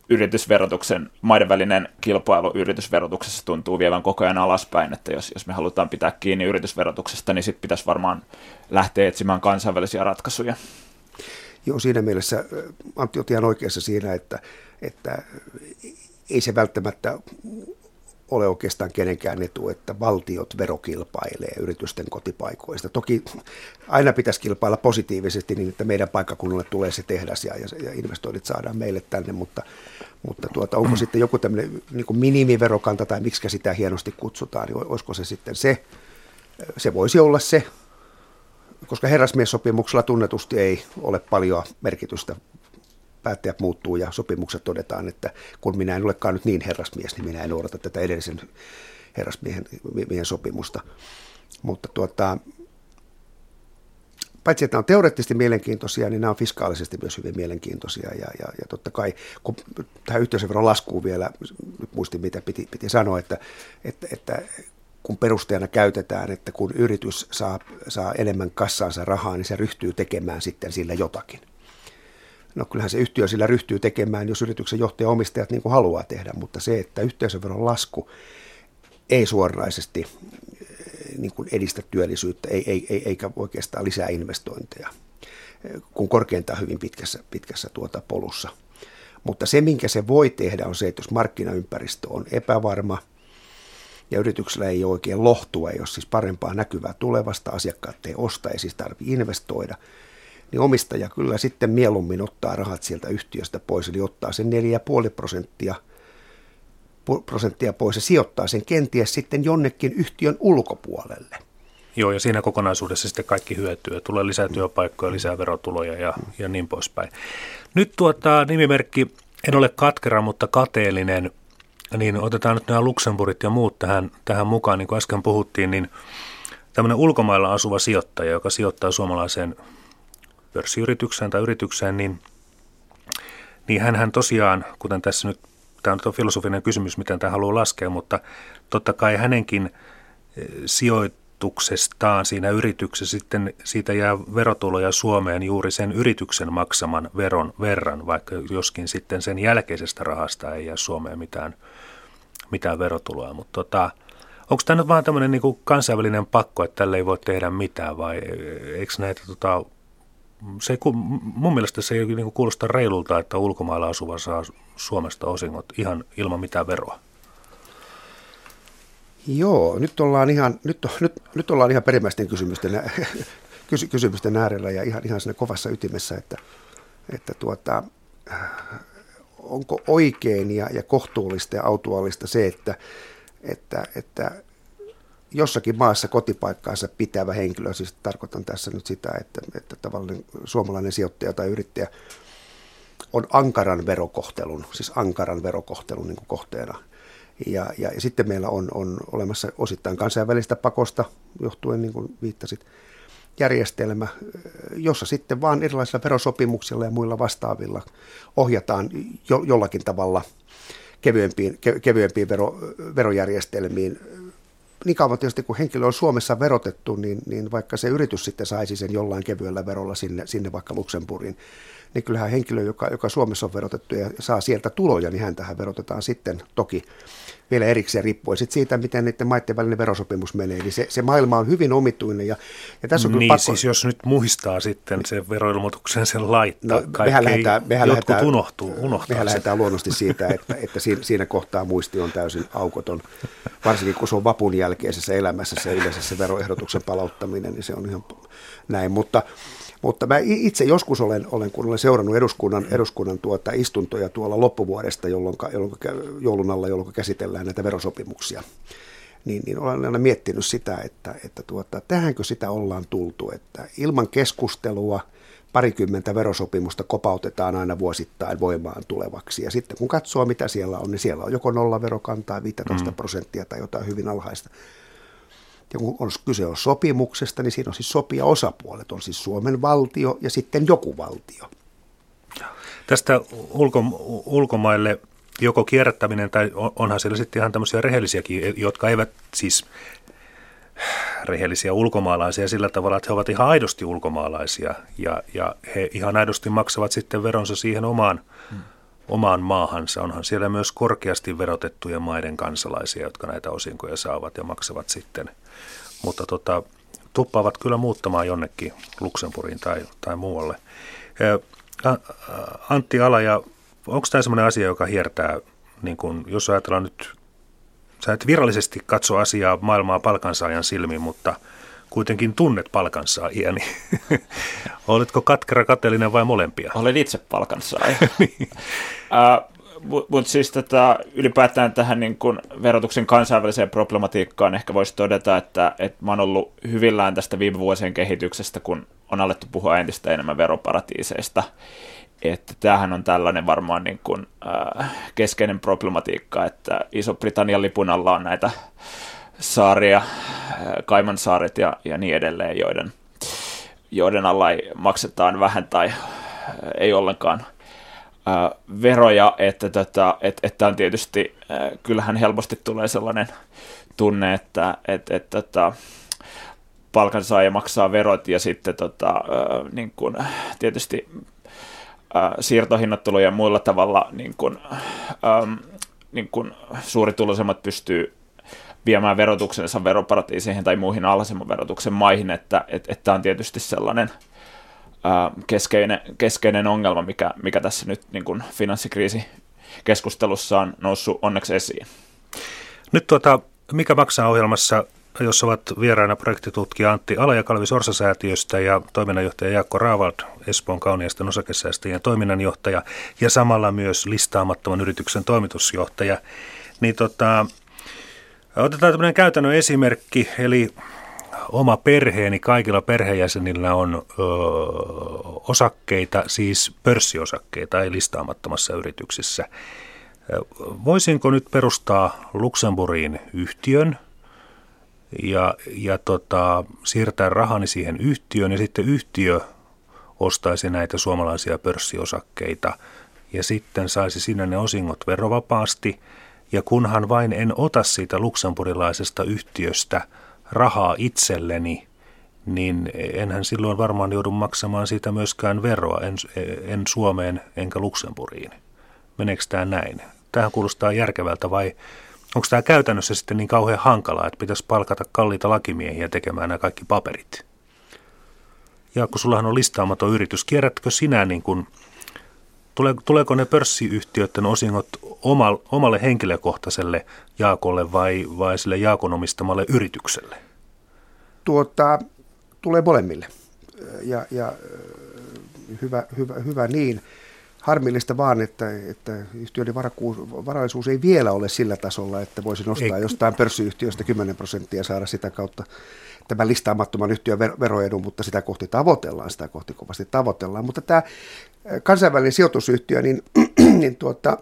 yritysverotuksen, maiden välinen kilpailu yritysverotuksessa tuntuu vievän koko ajan alaspäin, että jos, jos me halutaan pitää kiinni yritysverotuksesta, niin sitten pitäisi varmaan lähteä etsimään kansainvälisiä ratkaisuja. Joo, siinä mielessä Antti otti ihan oikeassa siinä, että, että ei se välttämättä ole oikeastaan kenenkään etu, että valtiot verokilpailee yritysten kotipaikoista. Toki aina pitäisi kilpailla positiivisesti niin, että meidän paikkakunnalle tulee se tehdas ja, ja investoinnit saadaan meille tänne, mutta, mutta tuota, onko sitten joku tämmöinen niin kuin minimiverokanta tai miksi sitä hienosti kutsutaan, niin olisiko se sitten se? Se voisi olla se, koska herrasmiessopimuksella tunnetusti ei ole paljon merkitystä. Päättäjät muuttuu ja sopimukset todetaan, että kun minä en olekaan nyt niin herrasmies, niin minä en noudata tätä edellisen herrasmiehen miehen sopimusta. Mutta tuota, paitsi että nämä on teoreettisesti mielenkiintoisia, niin nämä on fiskaalisesti myös hyvin mielenkiintoisia. Ja, ja, ja totta kai, kun tähän yhteisöveron laskuun vielä, nyt muistin mitä piti, piti sanoa, että, että, että kun perusteena käytetään, että kun yritys saa, saa enemmän kassaansa rahaa, niin se ryhtyy tekemään sitten sillä jotakin. No kyllähän se yhtiö sillä ryhtyy tekemään, jos yrityksen johtaja omistajat niin kuin haluaa tehdä, mutta se, että yhteisöveron lasku ei suoranaisesti niin kuin edistä työllisyyttä ei, ei, ei, eikä oikeastaan lisää investointeja, kun korkeintaan hyvin pitkässä, pitkässä tuota polussa. Mutta se, minkä se voi tehdä, on se, että jos markkinaympäristö on epävarma ja yrityksellä ei ole oikein lohtua, ei ole siis parempaa näkyvää tulevasta, asiakkaat ei osta, ei siis tarvitse investoida, niin omistaja kyllä sitten mieluummin ottaa rahat sieltä yhtiöstä pois, eli ottaa sen neljä pilkku viisi prosenttia, prosenttia pois ja sijoittaa sen kenties sitten jonnekin yhtiön ulkopuolelle. Joo, ja siinä kokonaisuudessa sitten kaikki hyötyy. Tulee lisää työpaikkoja, lisää verotuloja ja, ja niin poispäin. Nyt tuota nimimerkki, en ole katkera, mutta kateellinen, niin otetaan nyt nämä Luxemburgit ja muut tähän, tähän mukaan. Niin kuin äsken puhuttiin, niin tämmöinen ulkomailla asuva sijoittaja, joka sijoittaa suomalaiseen pörssiyritykseen tai yritykseen, niin, niin hänhän tosiaan, kuten tässä nyt, tämä on filosofinen kysymys, miten tämä haluaa laskea, mutta totta kai hänenkin sijoituksestaan siinä yrityksessä sitten siitä jää verotuloja Suomeen juuri sen yrityksen maksaman veron verran, vaikka joskin sitten sen jälkeisestä rahasta ei jää Suomeen mitään, mitään verotuloa, mutta tota, onko tämä nyt vaan tämmöinen niin kuin kansainvälinen pakko, että tälle ei voi tehdä mitään vai eikö näitä tota, Se ei, mun mielestä se ei niin kuulosta reilulta, että ulkomailla asuva saa Suomesta osingot ihan ilman mitään veroa. Joo, nyt ollaan ihan, nyt, nyt, nyt ollaan ihan perimmäisten kysymysten, kysy, kysymysten äärellä ja ihan, ihan siinä kovassa ytimessä, että, että tuota, onko oikein ja, ja kohtuullista ja autuaalista se, että, että, että jossakin maassa kotipaikkaansa pitävä henkilö, siis tarkoitan tässä nyt sitä, että, että tavallinen suomalainen sijoittaja tai yrittäjä on ankaran verokohtelun, siis ankaran verokohtelun niin kuin kohteena. Ja, ja, ja sitten meillä on, on olemassa osittain kansainvälistä pakosta, johtuen niin kuin viittasit, järjestelmä, jossa sitten vaan erilaisilla verosopimuksilla ja muilla vastaavilla ohjataan jo, jollakin tavalla kevyempiin, ke, kevyempiin vero, verojärjestelmiin. Niin kauan tietysti, kun henkilö on Suomessa verotettu, niin, niin vaikka se yritys sitten saisi sen jollain kevyellä verolla sinne, sinne vaikka Luxemburgiin, niin kyllähän henkilö, joka, joka Suomessa on verotettu ja saa sieltä tuloja, niin häntähän verotetaan sitten toki vielä erikseen riippuen sit siitä, miten niiden maiden välinen verosopimus menee. Eli se, se maailma on hyvin omituinen. Ja, ja tässä on niin, pakko... siis jos nyt muistaa sitten sen veroilmoituksen sen laittaa, no, kaikki lähdetään, mehän jotkut lähdetään, unohtuu. Mehän lähdetään luonnollisesti siitä, että, että siinä kohtaa muisti on täysin aukoton. Varsinkin kun se on vapun jälkeisessä elämässä se yleisessä veroehdotuksen palauttaminen, niin se on ihan näin. Mutta Mutta mä itse joskus olen, olen kun olen seurannut eduskunnan, eduskunnan tuota istuntoja tuolla loppuvuodesta, jolloin, jolloin joulun alla, jolloin käsitellään näitä verosopimuksia, niin, niin olen aina miettinyt sitä, että, että tuota, tähänkö sitä ollaan tultu, että ilman keskustelua parikymmentä verosopimusta kopautetaan aina vuosittain voimaan tulevaksi. Ja sitten kun katsoo, mitä siellä on, niin siellä on joko nolla verokantaa, viisitoista prosenttia tai jotain hyvin alhaista. Ja kun on kyse on sopimuksesta, niin siinä on siis sopia osapuolet. On siis Suomen valtio ja sitten joku valtio. Tästä ulko, ulkomaille joko kierrättäminen, tai onhan siellä sitten ihan tämmöisiä rehellisiäkin, jotka eivät siis rehellisiä ulkomaalaisia sillä tavalla, että he ovat ihan aidosti ulkomaalaisia. Ja, ja he ihan aidosti maksavat sitten veronsa siihen omaan, hmm. omaan maahansa. Onhan siellä myös korkeasti verotettujen maiden kansalaisia, jotka näitä osinkoja saavat ja maksavat sitten. Mutta tota, tuppaavat kyllä muuttamaan jonnekin Luxemburgiin tai, tai muualle. Antti Alaja, onko tämä sellainen asia, joka hiertää, niin kun, jos ajatellaan nyt, sä et virallisesti katso asiaa maailmaa palkansaajan silmiin, mutta kuitenkin tunnet palkansaajia, niin oletko katkera, kateellinen vai molempia? Olen itse palkansaaja. niin. uh, Mutta siis tätä, ylipäätään tähän niin kun verotuksen kansainväliseen problematiikkaan ehkä voisi todeta, että, että mä oon ollut hyvillään tästä viime vuosien kehityksestä, kun on alettu puhua entistä enemmän veroparatiiseista. Että tämähän on tällainen varmaan niin kun, äh, keskeinen problematiikka, että Iso-Britannian lipun alla on näitä saaria, Kaimansaaret ja, ja niin edelleen, joiden, joiden alla ei maksetaan vähän tai ei ollenkaan ää, veroja, että tota, et, että on tietysti, ää, kyllähän helposti tulee sellainen tunne, että et, et, tota, palkansaaja maksaa verot ja sitten tota, ää, niin kun, tietysti ää, siirtohinnoitteluja ja muilla tavalla niin kun, ää, niin kun suurituloisemmat pystyy viemään verotuksensa veroparatiiseihin tai muihin alhaisemman verotuksen maihin, että että, että on tietysti sellainen ää, keskeinen, keskeinen ongelma, mikä, mikä tässä nyt niin kuin finanssikriisikeskustelussa on noussut onneksi esiin. Nyt tuota, mikä maksaa -ohjelmassa, jossa ovat vieraana projektitutkija Antti Alaja Kalvi Sorsa-säätiöstä ja toiminnanjohtaja Jaakko Raavald Espoon Kauniaisten osakesäästäjien toiminnanjohtaja ja samalla myös listaamattoman yrityksen toimitusjohtaja, niin tota, otetaan tämmöinen käytännön esimerkki, eli oma perheeni, kaikilla perheenjäsenillä on ö, osakkeita, siis pörssiosakkeita, ei listaamattomassa yrityksissä. Voisinko nyt perustaa Luxemburgiin yhtiön ja, ja tota, siirtää rahani siihen yhtiöön ja sitten yhtiö ostaisi näitä suomalaisia pörssiosakkeita ja sitten saisi sinne ne osingot verovapaasti. Ja kunhan vain en ota siitä luksemburilaisesta yhtiöstä rahaa itselleni, niin enhän silloin varmaan joudu maksamaan siitä myöskään veroa, en, en Suomeen enkä Luxemburgiin. Meneekö tämä näin? Tämähän kuulostaa järkevältä vai onko tämä käytännössä sitten niin kauhean hankalaa, että pitäisi palkata kalliita lakimiehiä tekemään nämä kaikki paperit? Jaakko, sullahan on listaamaton yritys. Kierrätkö sinä niin kuin... Tuleeko ne pörssiyhtiöiden osingot omalle henkilökohtaiselle Jaakolle vai, vai sille Jaakon omistamalle yritykselle? Tuota, tulee molemmille ja, ja hyvä, hyvä, hyvä niin. Harmillista vaan, että, että yhtiöiden varallisuus ei vielä ole sillä tasolla, että voisi nostaa ei. jostain pörssiyhtiöstä kymmenen prosenttia ja saada sitä kautta tämän listaamattoman yhtiön veroedun, mutta sitä kohti tavoitellaan, sitä kohti kovasti tavoitellaan. Mutta tämä kansainvälinen sijoitusyhtiö, niin, niin tuota,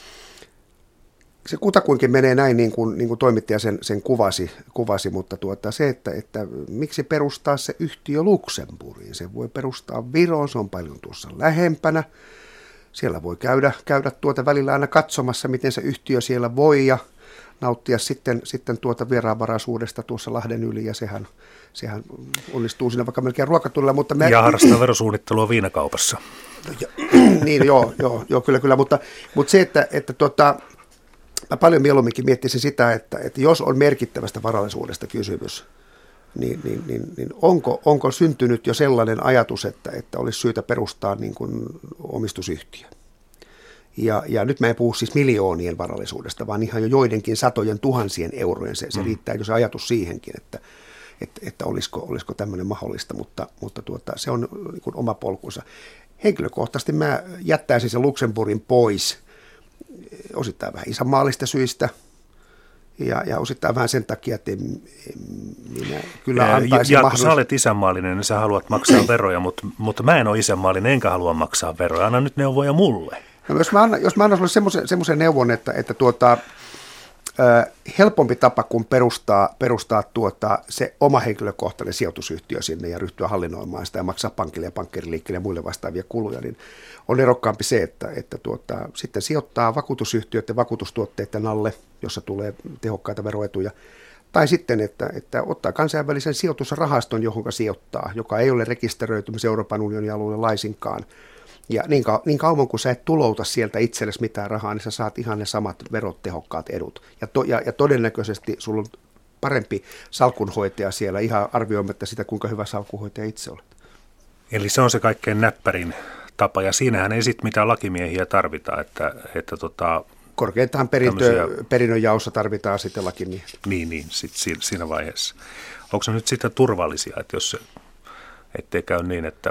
se kutakuinkin menee näin, niin kuin, niin kuin toimittaja sen, sen kuvasi, kuvasi, mutta tuota, se, että, että miksi perustaa se yhtiö Luxemburgiin? Se voi perustaa Viroon, se on paljon tuossa lähempänä. Siellä voi käydä, käydä tuota välillä aina katsomassa, miten se yhtiö siellä voi ja nauttia sitten, sitten tuota vieraanvaraisuudesta tuossa Lahden yli, ja sehän, sehän onnistuu siinä vaikka melkein ruokatulla. Mutta me... Ja harrastaa verosuunnittelua viinakaupassa. Ja, niin, joo, joo, joo, kyllä, kyllä, mutta, mutta se, että, että tota, mä paljon mieluumminkin miettisin sitä, että, että jos on merkittävästä varallisuudesta kysymys, niin, niin, niin, niin onko, onko syntynyt jo sellainen ajatus, että, että olisi syytä perustaa niin kuin omistusyhtiö. Ja, ja nyt mä en puhu siis miljoonien varallisuudesta, vaan ihan jo joidenkin satojen tuhansien eurojen. Se, se mm. riittää jo se ajatus siihenkin, että, että, että olisiko, olisiko tämmöinen mahdollista, mutta, mutta tuota, se on niin kuin oma polkunsa. Henkilökohtaisesti mä jättäisin sen Luxemburgin pois osittain vähän isänmaallista syistä ja, ja osittain vähän sen takia, että en, en minä kyllä antaisin Jaakko, mahdollisuus... sä olet isänmaallinen, niin sä haluat maksaa veroja, mutta, mutta mä en ole isänmaallinen, enkä halua maksaa veroja. Anna nyt neuvoja mulle. No, jos mä annan, jos mä annan sulle semmoisen, semmoisen neuvon, että, että tuota, ö, helpompi tapa kuin perustaa, perustaa tuota, se oma henkilökohtainen sijoitusyhtiö sinne ja ryhtyä hallinnoimaan sitä ja maksaa pankille ja pankkeriliikkeelle ja muille vastaavia kuluja, niin on erokkaampi se, että, että tuota, sitten sijoittaa vakuutusyhtiöiden vakuutustuotteiden alle, jossa tulee tehokkaita veroetuja, tai sitten, että, että ottaa kansainvälisen sijoitusrahaston, johon sijoittaa, joka ei ole rekisteröitymisen Euroopan unionin alueelle laisinkaan, Ja niin, kau- niin kauan kun sä et tulouta sieltä itsellesi mitään rahaa, niin sä saat ihan ne samat verotehokkaat edut. Ja, to- ja, ja todennäköisesti sulla on parempi salkunhoitaja siellä, ihan arvioimatta sitä, kuinka hyvä salkunhoitaja itse olet. Eli se on se kaikkein näppärin tapa, ja siinähän ei sitten mitään lakimiehiä tarvita, että, että tota, korkeintaan perintö, tämmöisiä... perinnönjaossa tarvitaan sitten lakimiehiä. Niin, niin sit siinä vaiheessa. Onko se nyt sitten turvallisia, että jos se, ettei käy niin, että,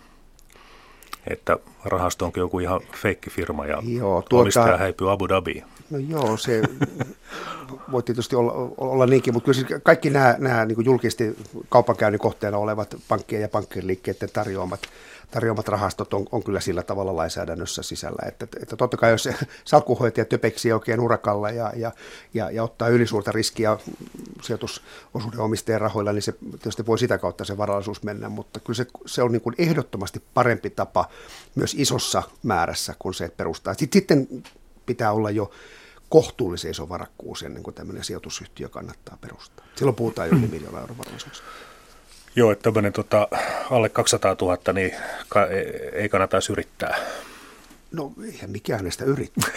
että rahasto onkin joku ihan feikkifirma ja joo, tuota... omistaja häipyy Abu Dhabiin? No joo, se voi tietysti olla, olla niinkin, mutta kyllä siis kaikki nämä, nämä niin kuin julkisesti kaupankäynnin kohteena olevat pankkien ja pankkien liikkeiden tarjoamat, tarjoamat rahastot on, on kyllä sillä tavalla lainsäädännössä sisällä, että, että totta kai jos salkkuhoitaja töpeksii oikein urakalla ja, ja, ja, ja ottaa ylisuurta riskiä sijoitusosuuden omistajien rahoilla, niin se tietysti voi sitä kautta se varallisuus mennä, mutta kyllä se, se on niin kuin ehdottomasti parempi tapa myös isossa määrässä kuin se, että perustaa. Sitten pitää olla jo kohtuullisen iso varakkuus ennen kuin tämmöinen sijoitusyhtiö kannattaa perustaa. Silloin puhutaan jo yli miljoona euron varallisuudesta. Joo, että tämmöinen tota, alle kaksisataatuhatta, niin ka- ei kannata edes yrittää. No eihän mikään näistä yrittää.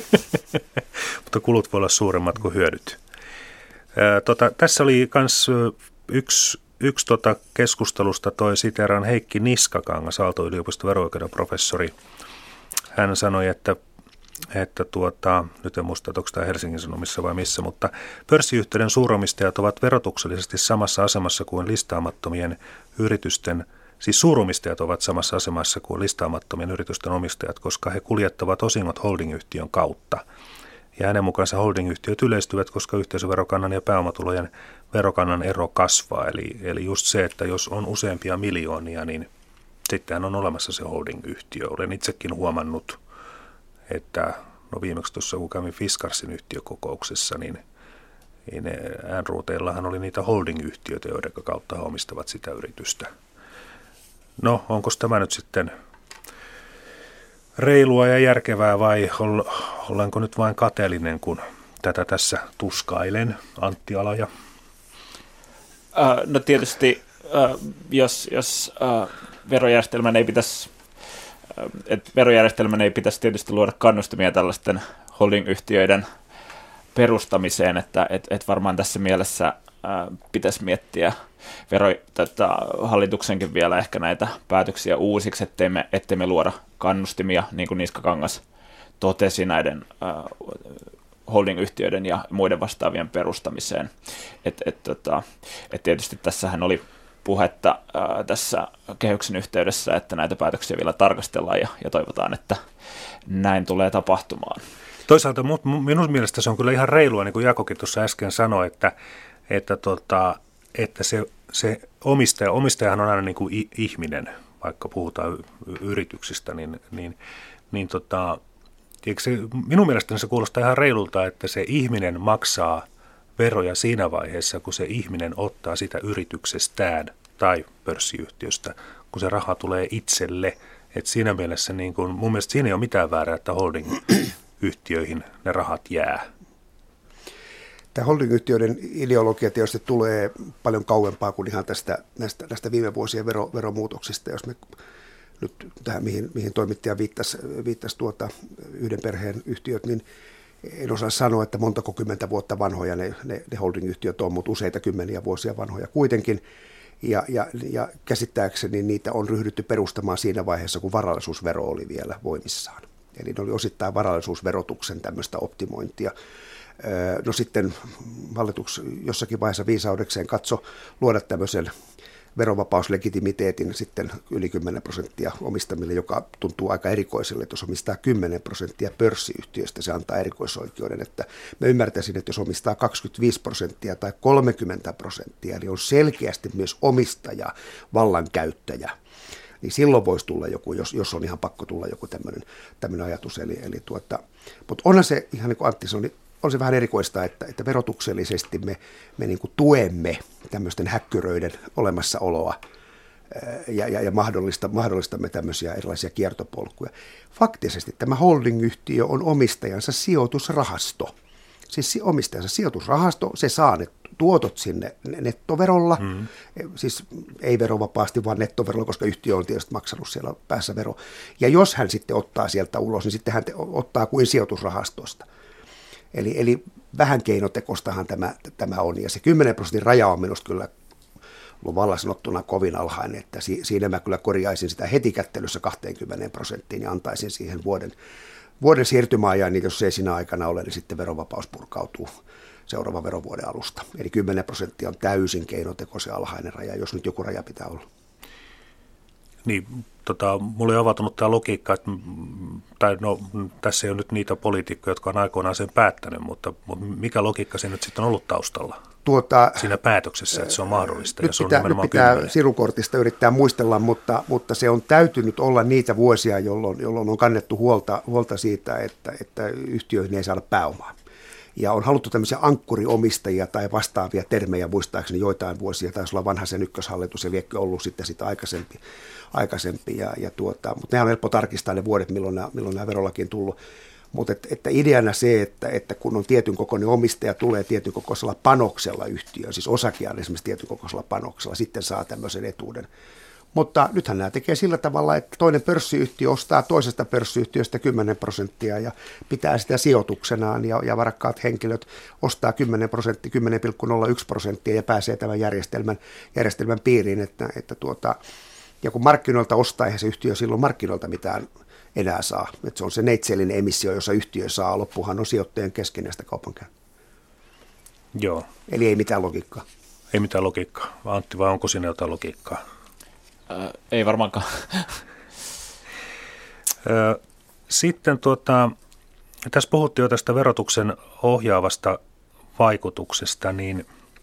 Mutta kulut voi olla suuremmat kuin hyödyt. Ää, tota, tässä oli myös yksi, yksi tota keskustelusta toi siteeraan Heikki Niskakangas, Aalto-yliopiston vero-oikeuden professori. Hän sanoi, että että tuota, nyt en muista, että onko tämä Helsingin Sanomissa vai missä, mutta pörssiyhtiöiden suuromistajat ovat verotuksellisesti samassa asemassa kuin listaamattomien yritysten, siis suuromistajat ovat samassa asemassa kuin listaamattomien yritysten omistajat, koska he kuljettavat osingot holdingyhtiön kautta. Ja hänen mukaansa holdingyhtiöt yleistyvät, koska yhteisöverokannan ja pääomatulojen verokannan ero kasvaa. Eli, eli just se, että jos on useampia miljoonia, niin sittenhän on olemassa se holdingyhtiö. Olen itsekin huomannut, että no viimeksi tuossa kun kävin Fiskarsin yhtiökokouksessa, niin, niin Äänruuteillahan oli niitä holding-yhtiöitä, joiden kautta he omistavat sitä yritystä. No, onko tämä nyt sitten reilua ja järkevää vai ollaanko nyt vain kateellinen, kun tätä tässä tuskailen, Antti Alaja? Äh, no tietysti, äh, jos, jos äh, verojärjestelmän ei pitäisi että verojärjestelmän ei pitäisi tietysti luoda kannustimia tällaisten holding-yhtiöiden perustamiseen, että et, et varmaan tässä mielessä ää, pitäisi miettiä vero, tätä, hallituksenkin vielä ehkä näitä päätöksiä uusiksi, ettei me, ettei me luoda kannustimia, niin kuin Niskakangas totesi näiden ää, holding-yhtiöiden ja muiden vastaavien perustamiseen. Et, et, tota, et tietysti tässähän oli puhetta ää, tässä kehyksen yhteydessä, että näitä päätöksiä vielä tarkastellaan ja, ja toivotaan, että näin tulee tapahtumaan. Toisaalta minun mielestä se on kyllä ihan reilua, niin kuin Jakokin tuossa äsken sanoi, että, että, tota, että se, se omistaja, omistajahan on aina niin kuin ihminen, vaikka puhutaan yrityksistä, niin, niin, niin tota, se, minun mielestäni se kuulostaa ihan reilulta, että se ihminen maksaa veroja siinä vaiheessa, kun se ihminen ottaa sitä yrityksestään tai pörssiyhtiöstä, kun se raha tulee itselle. Et siinä mielessä niin kun, mun mielestä siinä ei ole mitään väärää, että holding-yhtiöihin ne rahat jää. Tämä holding-yhtiöiden ideologia tietysti tulee paljon kauempaa kuin ihan tästä, näistä, näistä viime vuosien vero, veromuutoksista, jos me nyt tähän, mihin, mihin toimittaja viittasi, viittasi tuota, yhden perheen yhtiöt, niin en osaa sanoa, että montako kymmentä vuotta vanhoja ne, ne, ne holding-yhtiöt on, mutta useita kymmeniä vuosia vanhoja kuitenkin. Ja, ja, ja käsittääkseni niitä on ryhdytty perustamaan siinä vaiheessa, kun varallisuusvero oli vielä voimissaan. Eli ne oli osittain varallisuusverotuksen tämmöistä optimointia. No sitten hallitus jossakin vaiheessa viisaudekseen katso luoda tämmöisen verovapauslegitimiteetin sitten yli kymmenen prosenttia omistamille, joka tuntuu aika erikoiselle, että jos omistaa kymmenen prosenttia pörssiyhtiöistä, se antaa erikoisoikeuden, että mä ymmärtäisin, että jos omistaa kaksikymmentäviisi prosenttia tai kolmekymmentä prosenttia, eli on selkeästi myös omistaja, vallankäyttäjä, niin silloin voisi tulla joku, jos, jos on ihan pakko tulla joku tämmöinen, tämmöinen ajatus. Eli, eli tuota, mutta onhan se, ihan niin kuin Antti sanoi, on se vähän erikoista, että, että verotuksellisesti me, me niin kuin tuemme tämmöisten häkkyröiden olemassaoloa ja, ja, ja mahdollista, mahdollistamme tämmöisiä erilaisia kiertopolkuja. Faktisesti tämä holding-yhtiö on omistajansa sijoitusrahasto. Siis omistajansa sijoitusrahasto, se saa ne tuotot sinne nettoverolla, mm. siis ei verovapaasti, vaan nettoverolla, koska yhtiö on tietysti maksanut siellä päässä vero. Ja jos hän sitten ottaa sieltä ulos, niin sitten hän ottaa kuin sijoitusrahastosta. Eli, eli vähän keinotekostahan tämä, tämä on, ja se kymmenen prosentin raja on minusta kyllä luvalla sanottuna kovin alhainen, että si, siinä mä kyllä korjaisin sitä heti kättelyssä kaksikymmentä prosenttiin ja antaisin siihen vuoden, vuoden siirtymäajan, niin jos se ei siinä aikana ole, niin sitten verovapaus purkautuu seuraavan verovuoden alusta. Eli kymmenen prosenttia on täysin keinotekoisen alhainen raja, jos nyt joku raja pitää olla. Niin, tota, mulla ei avautunut tämä logiikka, että tai no, tässä ei ole nyt niitä poliitikkoja, jotka on aikoinaan sen päättänyt, mutta mikä logiikka se nyt sitten on ollut taustalla tuota, siinä päätöksessä, että se on mahdollista? Nyt ja se pitää, on nyt pitää sirukortista yrittää muistella, mutta, mutta se on täytynyt olla niitä vuosia, jolloin, jolloin on kannettu huolta, huolta siitä, että, että yhtiöihin ei saada pääomaa. Ja on haluttu tämmöisiä ankkuriomistajia tai vastaavia termejä, muistaakseni joitain vuosia, taisi olla Vanhasen ykköshallitus ja liekkö ollut sitten sitä aikaisempi. aikaisempi ja, ja tuota, mutta nehän on helppo tarkistaa ne vuodet, milloin nämä, milloin nämä verollakin tullut. Mutta et, että ideana se, että, että kun on tietyn kokoinen omistaja, tulee tietyn kokoisella panoksella yhtiöön, siis osakeaan esimerkiksi tietyn kokoisella panoksella, sitten saa tämmöisen etuuden. Mutta nythän nämä tekee sillä tavalla, että toinen pörssiyhtiö ostaa toisesta pörssiyhtiöstä kymmenen prosenttia ja pitää sitä sijoituksenaan ja, ja varakkaat henkilöt ostaa kymmenen prosenttia, kymmenen pilkku nolla yksi prosenttia ja pääsee tämän järjestelmän, järjestelmän piiriin, että, että tuota, ja kun markkinoilta ostaa, eihän se yhtiö silloin markkinoilta mitään enää saa. Että se on se neitsellinen emissio, jossa yhtiö saa, loppuhan on sijoittajien keskinäistä kaupankäyntiä. Joo. Eli ei mitään logiikkaa. Ei mitään logiikkaa. Antti, vai onko siinä jotain logiikkaa? Äh, ei varmaankaan. Sitten tuota, tässä puhuttiin jo tästä verotuksen ohjaavasta vaikutuksesta, niin,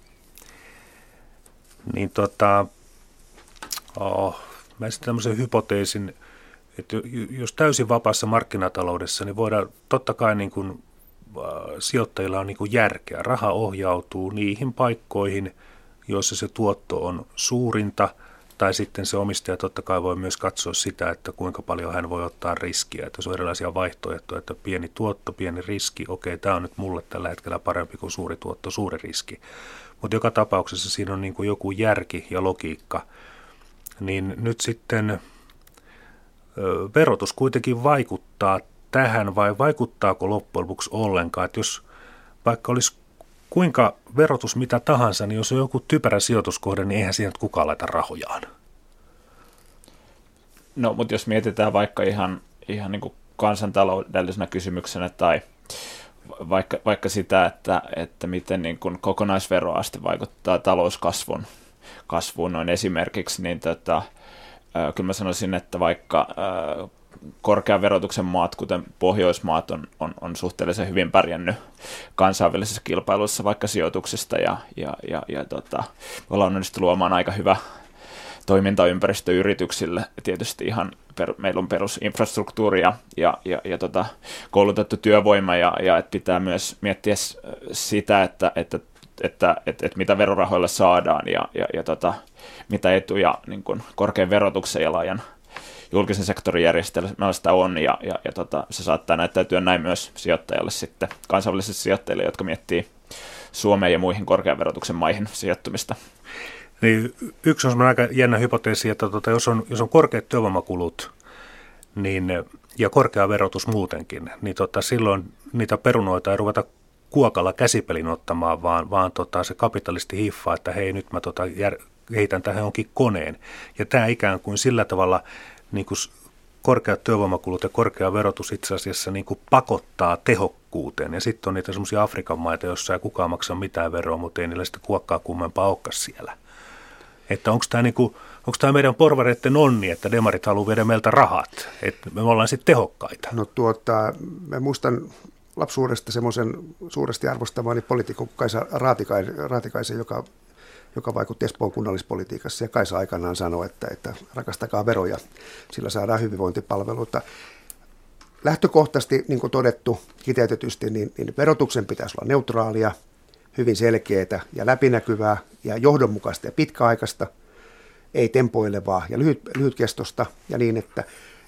niin tota, oh, mä esitän tämmöisen hypoteesin, että jos täysin vapaassa markkinataloudessa, niin voidaan totta kai niin kuin, äh, sijoittajilla on niin kuin järkeä. Raha ohjautuu niihin paikkoihin, joissa se tuotto on suurinta, tai sitten se omistaja totta kai voi myös katsoa sitä, että kuinka paljon hän voi ottaa riskiä. Että se on erilaisia vaihtoehtoja, että pieni tuotto, pieni riski, okei, tämä on nyt mulle tällä hetkellä parempi kuin suuri tuotto, suuri riski. Mutta joka tapauksessa siinä on niin kuin joku järki ja logiikka. Niin nyt sitten ö, verotus kuitenkin vaikuttaa tähän, vai vaikuttaako loppujen lopuksi ollenkaan? Että jos vaikka olisi kuinka verotus mitä tahansa, niin jos on joku typerä sijoituskohde, niin eihän siihen kukaan laita rahojaan. No, mutta jos mietitään vaikka ihan, ihan niin kuin kansantaloudellisena kysymyksenä tai vaikka, vaikka sitä, että, että miten niin kuin kokonaisveroaste vaikuttaa talouskasvun kasvuun noin esimerkiksi, niin tota, äh, kyllä mä sanoisin, että vaikka äh, korkean verotuksen maat, kuten Pohjoismaat, on, on, on suhteellisen hyvin pärjännyt kansainvälisessä kilpailussa vaikka sijoituksista ja, ja, ja, ja tota, ollaan onnistunut luomaan aika hyvä toimintaympäristö yrityksille. Tietysti ihan per, meillä on perusinfrastruktuuri ja, ja, ja, ja tota, koulutettu työvoima ja, ja et pitää myös miettiä sitä, että, että, että, että, että mitä verorahoilla saadaan ja, ja, ja tota, mitä etuja niin kuin korkean verotuksen ja laajan julkisen sektorin järjestelmästä on, ja, ja, ja tota, se saattaa näyttäytyä näin myös sijoittajalle sitten, kansainvälisille sijoittajille, jotka miettii Suomeen ja muihin korkean verotuksen maihin sijoittumista. Niin, yksi on aika jännä hypoteesi, että tota, jos, on, jos on korkeat työvoimakulut niin, ja korkea verotus muutenkin, niin tota, silloin niitä perunoita ei ruveta kuokalla käsipelin ottamaan, vaan, vaan tota, se kapitalisti hiffaa, että hei, nyt mä tota, jär, heitän tähän jonkin koneen. Ja tämä ikään kuin sillä tavalla niin kuin korkeat työvoimakulut ja korkea verotus itse asiassa niin kuin pakottaa tehokkuuteen. Ja sitten on niitä semmoisia Afrikan maita, joissa ei kukaan maksa mitään veroa, mutta ei niillä sitä kuokkaa kummempaa olekaan siellä. Että onko tämä niin kuin, onko tämä meidän porvareiden onni, että demarit haluaa viedä meiltä rahat, että me ollaan sitten tehokkaita? No tuota, mä muistan lapsuudesta semmoisen suuresti arvostamani poliitikon Kaisa Raatikaisen, Raatikaisen joka joka vaikutti Espoon kunnallispolitiikassa, ja Kaisa aikanaan sanoi, että, että rakastakaa veroja, sillä saadaan hyvinvointipalveluita. Lähtökohtaisesti, niin kuin todettu kiteytetysti, niin, niin verotuksen pitäisi olla neutraalia, hyvin selkeää ja läpinäkyvää ja johdonmukaista ja pitkäaikaista, ei tempoilevaa ja lyhyt, lyhytkestosta, ja niin, että,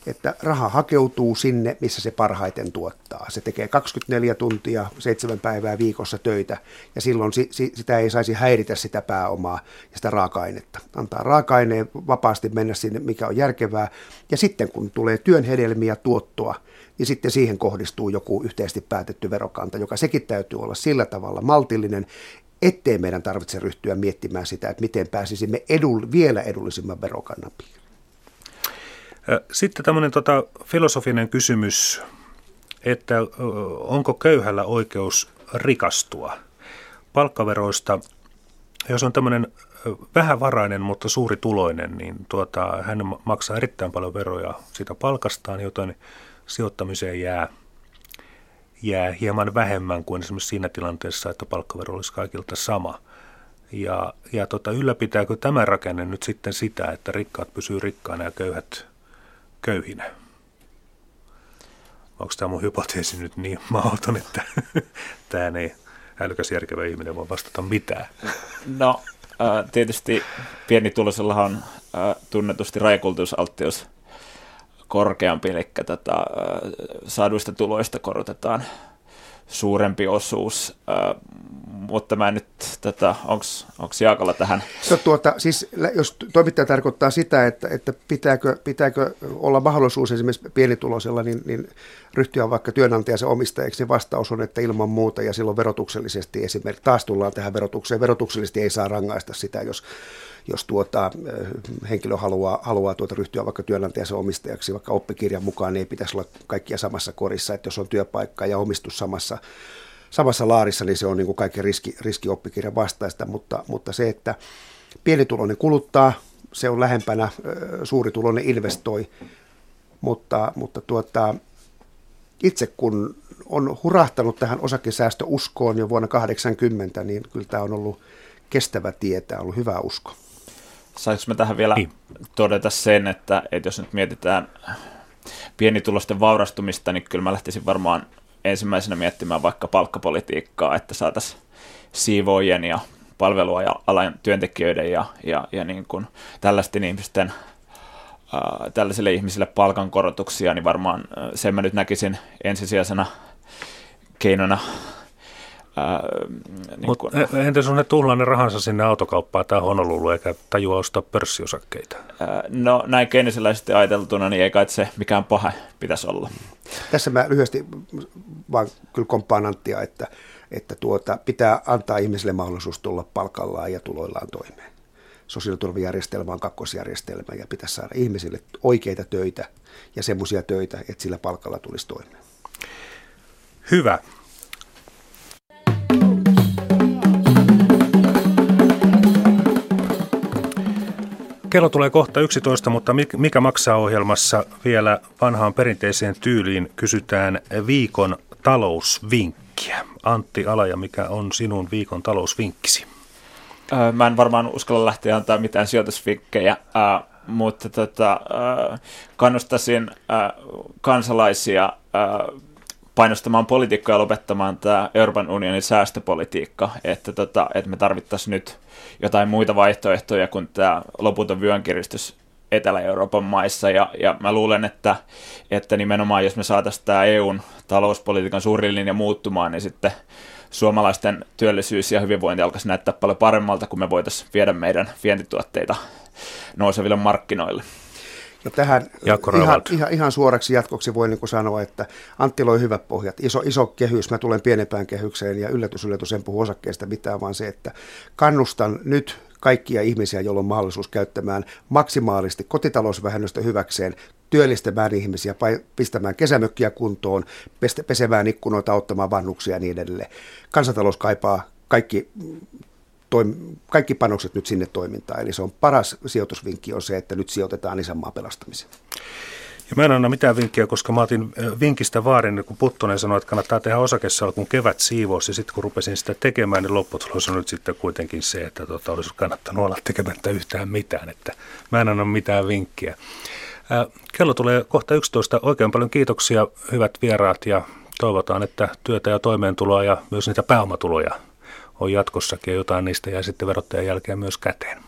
että raha hakeutuu sinne, missä se parhaiten tuottaa. Se tekee kaksikymmentäneljä tuntia, seitsemän päivää viikossa töitä, ja silloin si, si, sitä ei saisi häiritä sitä pääomaa ja sitä raaka-ainetta. Antaa raaka-aineen vapaasti mennä sinne, mikä on järkevää, ja sitten kun tulee työn hedelmiä, tuottoa, niin sitten siihen kohdistuu joku yhteisesti päätetty verokanta, joka sekin täytyy olla sillä tavalla maltillinen, ettei meidän tarvitse ryhtyä miettimään sitä, että miten pääsisimme edull- vielä edullisimman verokannan piiriin. Sitten tämmöinen tota, filosofinen kysymys, että onko köyhällä oikeus rikastua palkkaveroista? Jos on tämmöinen vähävarainen, mutta suurituloinen, niin tuota, hän maksaa erittäin paljon veroja siitä palkastaan, joten sijoittamiseen jää, jää hieman vähemmän kuin esimerkiksi siinä tilanteessa, että palkkavero olisi kaikilta sama. Ja, ja tota, ylläpitääkö tämä rakenne nyt sitten sitä, että rikkaat pysyy rikkaana ja köyhät köyhinä? Onko tämä mun hypoteesi nyt niin mahdoton, että tämä ei älykäs järkevä ihminen voi vastata mitään? No tietysti pienituloisella on tunnetusti rajakulttuurisalttius korkeampi, eli tätä, saaduista tuloista korotetaan suurempi osuus, mutta mä nyt tätä, onko Jaakalla tähän? No tuota, siis jos toimittaja tarkoittaa sitä, että, että pitääkö, pitääkö olla mahdollisuus esimerkiksi pienituloisella, niin, niin ryhtyä vaikka työnantajansa omistajaksi, niin vastaus on, että ilman muuta, ja silloin verotuksellisesti esimerkiksi, taas tullaan tähän verotukseen, verotuksellisesti ei saa rangaista sitä, jos jos tuota, henkilö haluaa, haluaa tuota ryhtyä vaikka työnantajansa omistajaksi, vaikka oppikirjan mukaan niin ei pitäisi olla kaikkia samassa korissa, että jos on työpaikka ja omistus samassa, samassa laarissa, niin se on niin kuin kaikki riski, riski oppikirjan vastaista, mutta, mutta se, että pienituloinen kuluttaa, se on lähempänä, suurituloinen investoi, mutta, mutta tuota, itse kun on hurahtanut tähän osakesäästöuskoon jo vuonna kahdeksankymmentä, niin kyllä tämä on ollut kestävä tie, tämä on ollut hyvä usko. Saanko mä tähän vielä niin todeta sen, että, että jos nyt mietitään pienitulosten vaurastumista, niin kyllä mä lähtisin varmaan ensimmäisenä miettimään vaikka palkkapolitiikkaa, että saataisiin siivoojien ja palvelualan työntekijöiden ja, ja, ja niin kuin tällaisten ihmisten, ää, tällaisille ihmisille palkankorotuksia, niin varmaan sen mä nyt näkisin ensisijaisena keinona. Niin Mutta entä jos ne tuhlaa ne rahansa sinne autokauppaan tai Honolulu eikä tajua ostaa pörssiosakkeita? Ää, no näin keynesiläisesti ajateltuna, niin ei kai se mikään paha pitäisi olla. Tässä mä lyhyesti vaan kyllä komppaan Anttia, että, että tuota, pitää antaa ihmisille mahdollisuus tulla palkallaan ja tuloillaan toimeen. Sosiaaliturvajärjestelmä on kakkosjärjestelmä ja pitäisi saada ihmisille oikeita töitä ja semmoisia töitä, että sillä palkalla tulisi toimeen. Hyvä. Kello tulee kohta yksitoista, mutta mikä maksaa -ohjelmassa vielä vanhaan perinteiseen tyyliin kysytään viikon talousvinkkiä. Antti Alaja, mikä on sinun viikon talousvinkkisi? Mä en varmaan uskalla lähteä antaa mitään sijoitusvinkkejä, mutta tota, kannustaisin kansalaisia painostamaan poliitikkoja lopettamaan tämä Euroopan unionin säästöpolitiikka, että, tota, että me tarvittaisiin nyt jotain muita vaihtoehtoja kuin tämä loputon vyönkiristys Etelä-Euroopan maissa, ja, ja mä luulen, että, että nimenomaan jos me saataisiin tämä E U:n talouspolitiikan suuri linja muuttumaan, niin sitten suomalaisten työllisyys ja hyvinvointi alkaisi näyttää paljon paremmalta, kun me voitaisiin viedä meidän vientituotteita nouseville markkinoille. Ja tähän ihan, ihan, ihan suoraksi jatkoksi voi niin kuin sanoa, että Antti loi hyvät pohjat, iso, iso kehys, mä tulen pienempään kehykseen ja yllätys, yllätys, en puhu osakkeesta mitään, vaan se, että kannustan nyt kaikkia ihmisiä, joilla on mahdollisuus käyttämään maksimaalisesti kotitalousvähennystä hyväkseen, työllistämään ihmisiä, pistämään kesämökkiä kuntoon, pesemään ikkunoita, auttamaan vanhuksia ja niin edelleen. Kansantalous kaipaa kaikki Toim- kaikki panokset nyt sinne toimintaan. Eli se on paras sijoitusvinkki on se, että nyt sijoitetaan isänmaan pelastamiseen. Ja mä en anna mitään vinkkiä, koska mä otin vinkistä vaarin, kun Puttonen sanoi, että kannattaa tehdä osakesalkun kevät siivous, ja sitten kun rupesin sitä tekemään, niin lopputulos on nyt sitten kuitenkin se, että tota, olisi kannattanut olla tekemättä yhtään mitään, että mä en anna mitään vinkkiä. Ää, kello tulee kohta yksitoista. Oikein paljon kiitoksia, hyvät vieraat, ja toivotaan, että työtä ja toimeentuloa ja myös niitä pääomatuloja on jatkossakin, ja jotain niistä jää sitten verottajan jälkeen myös käteen.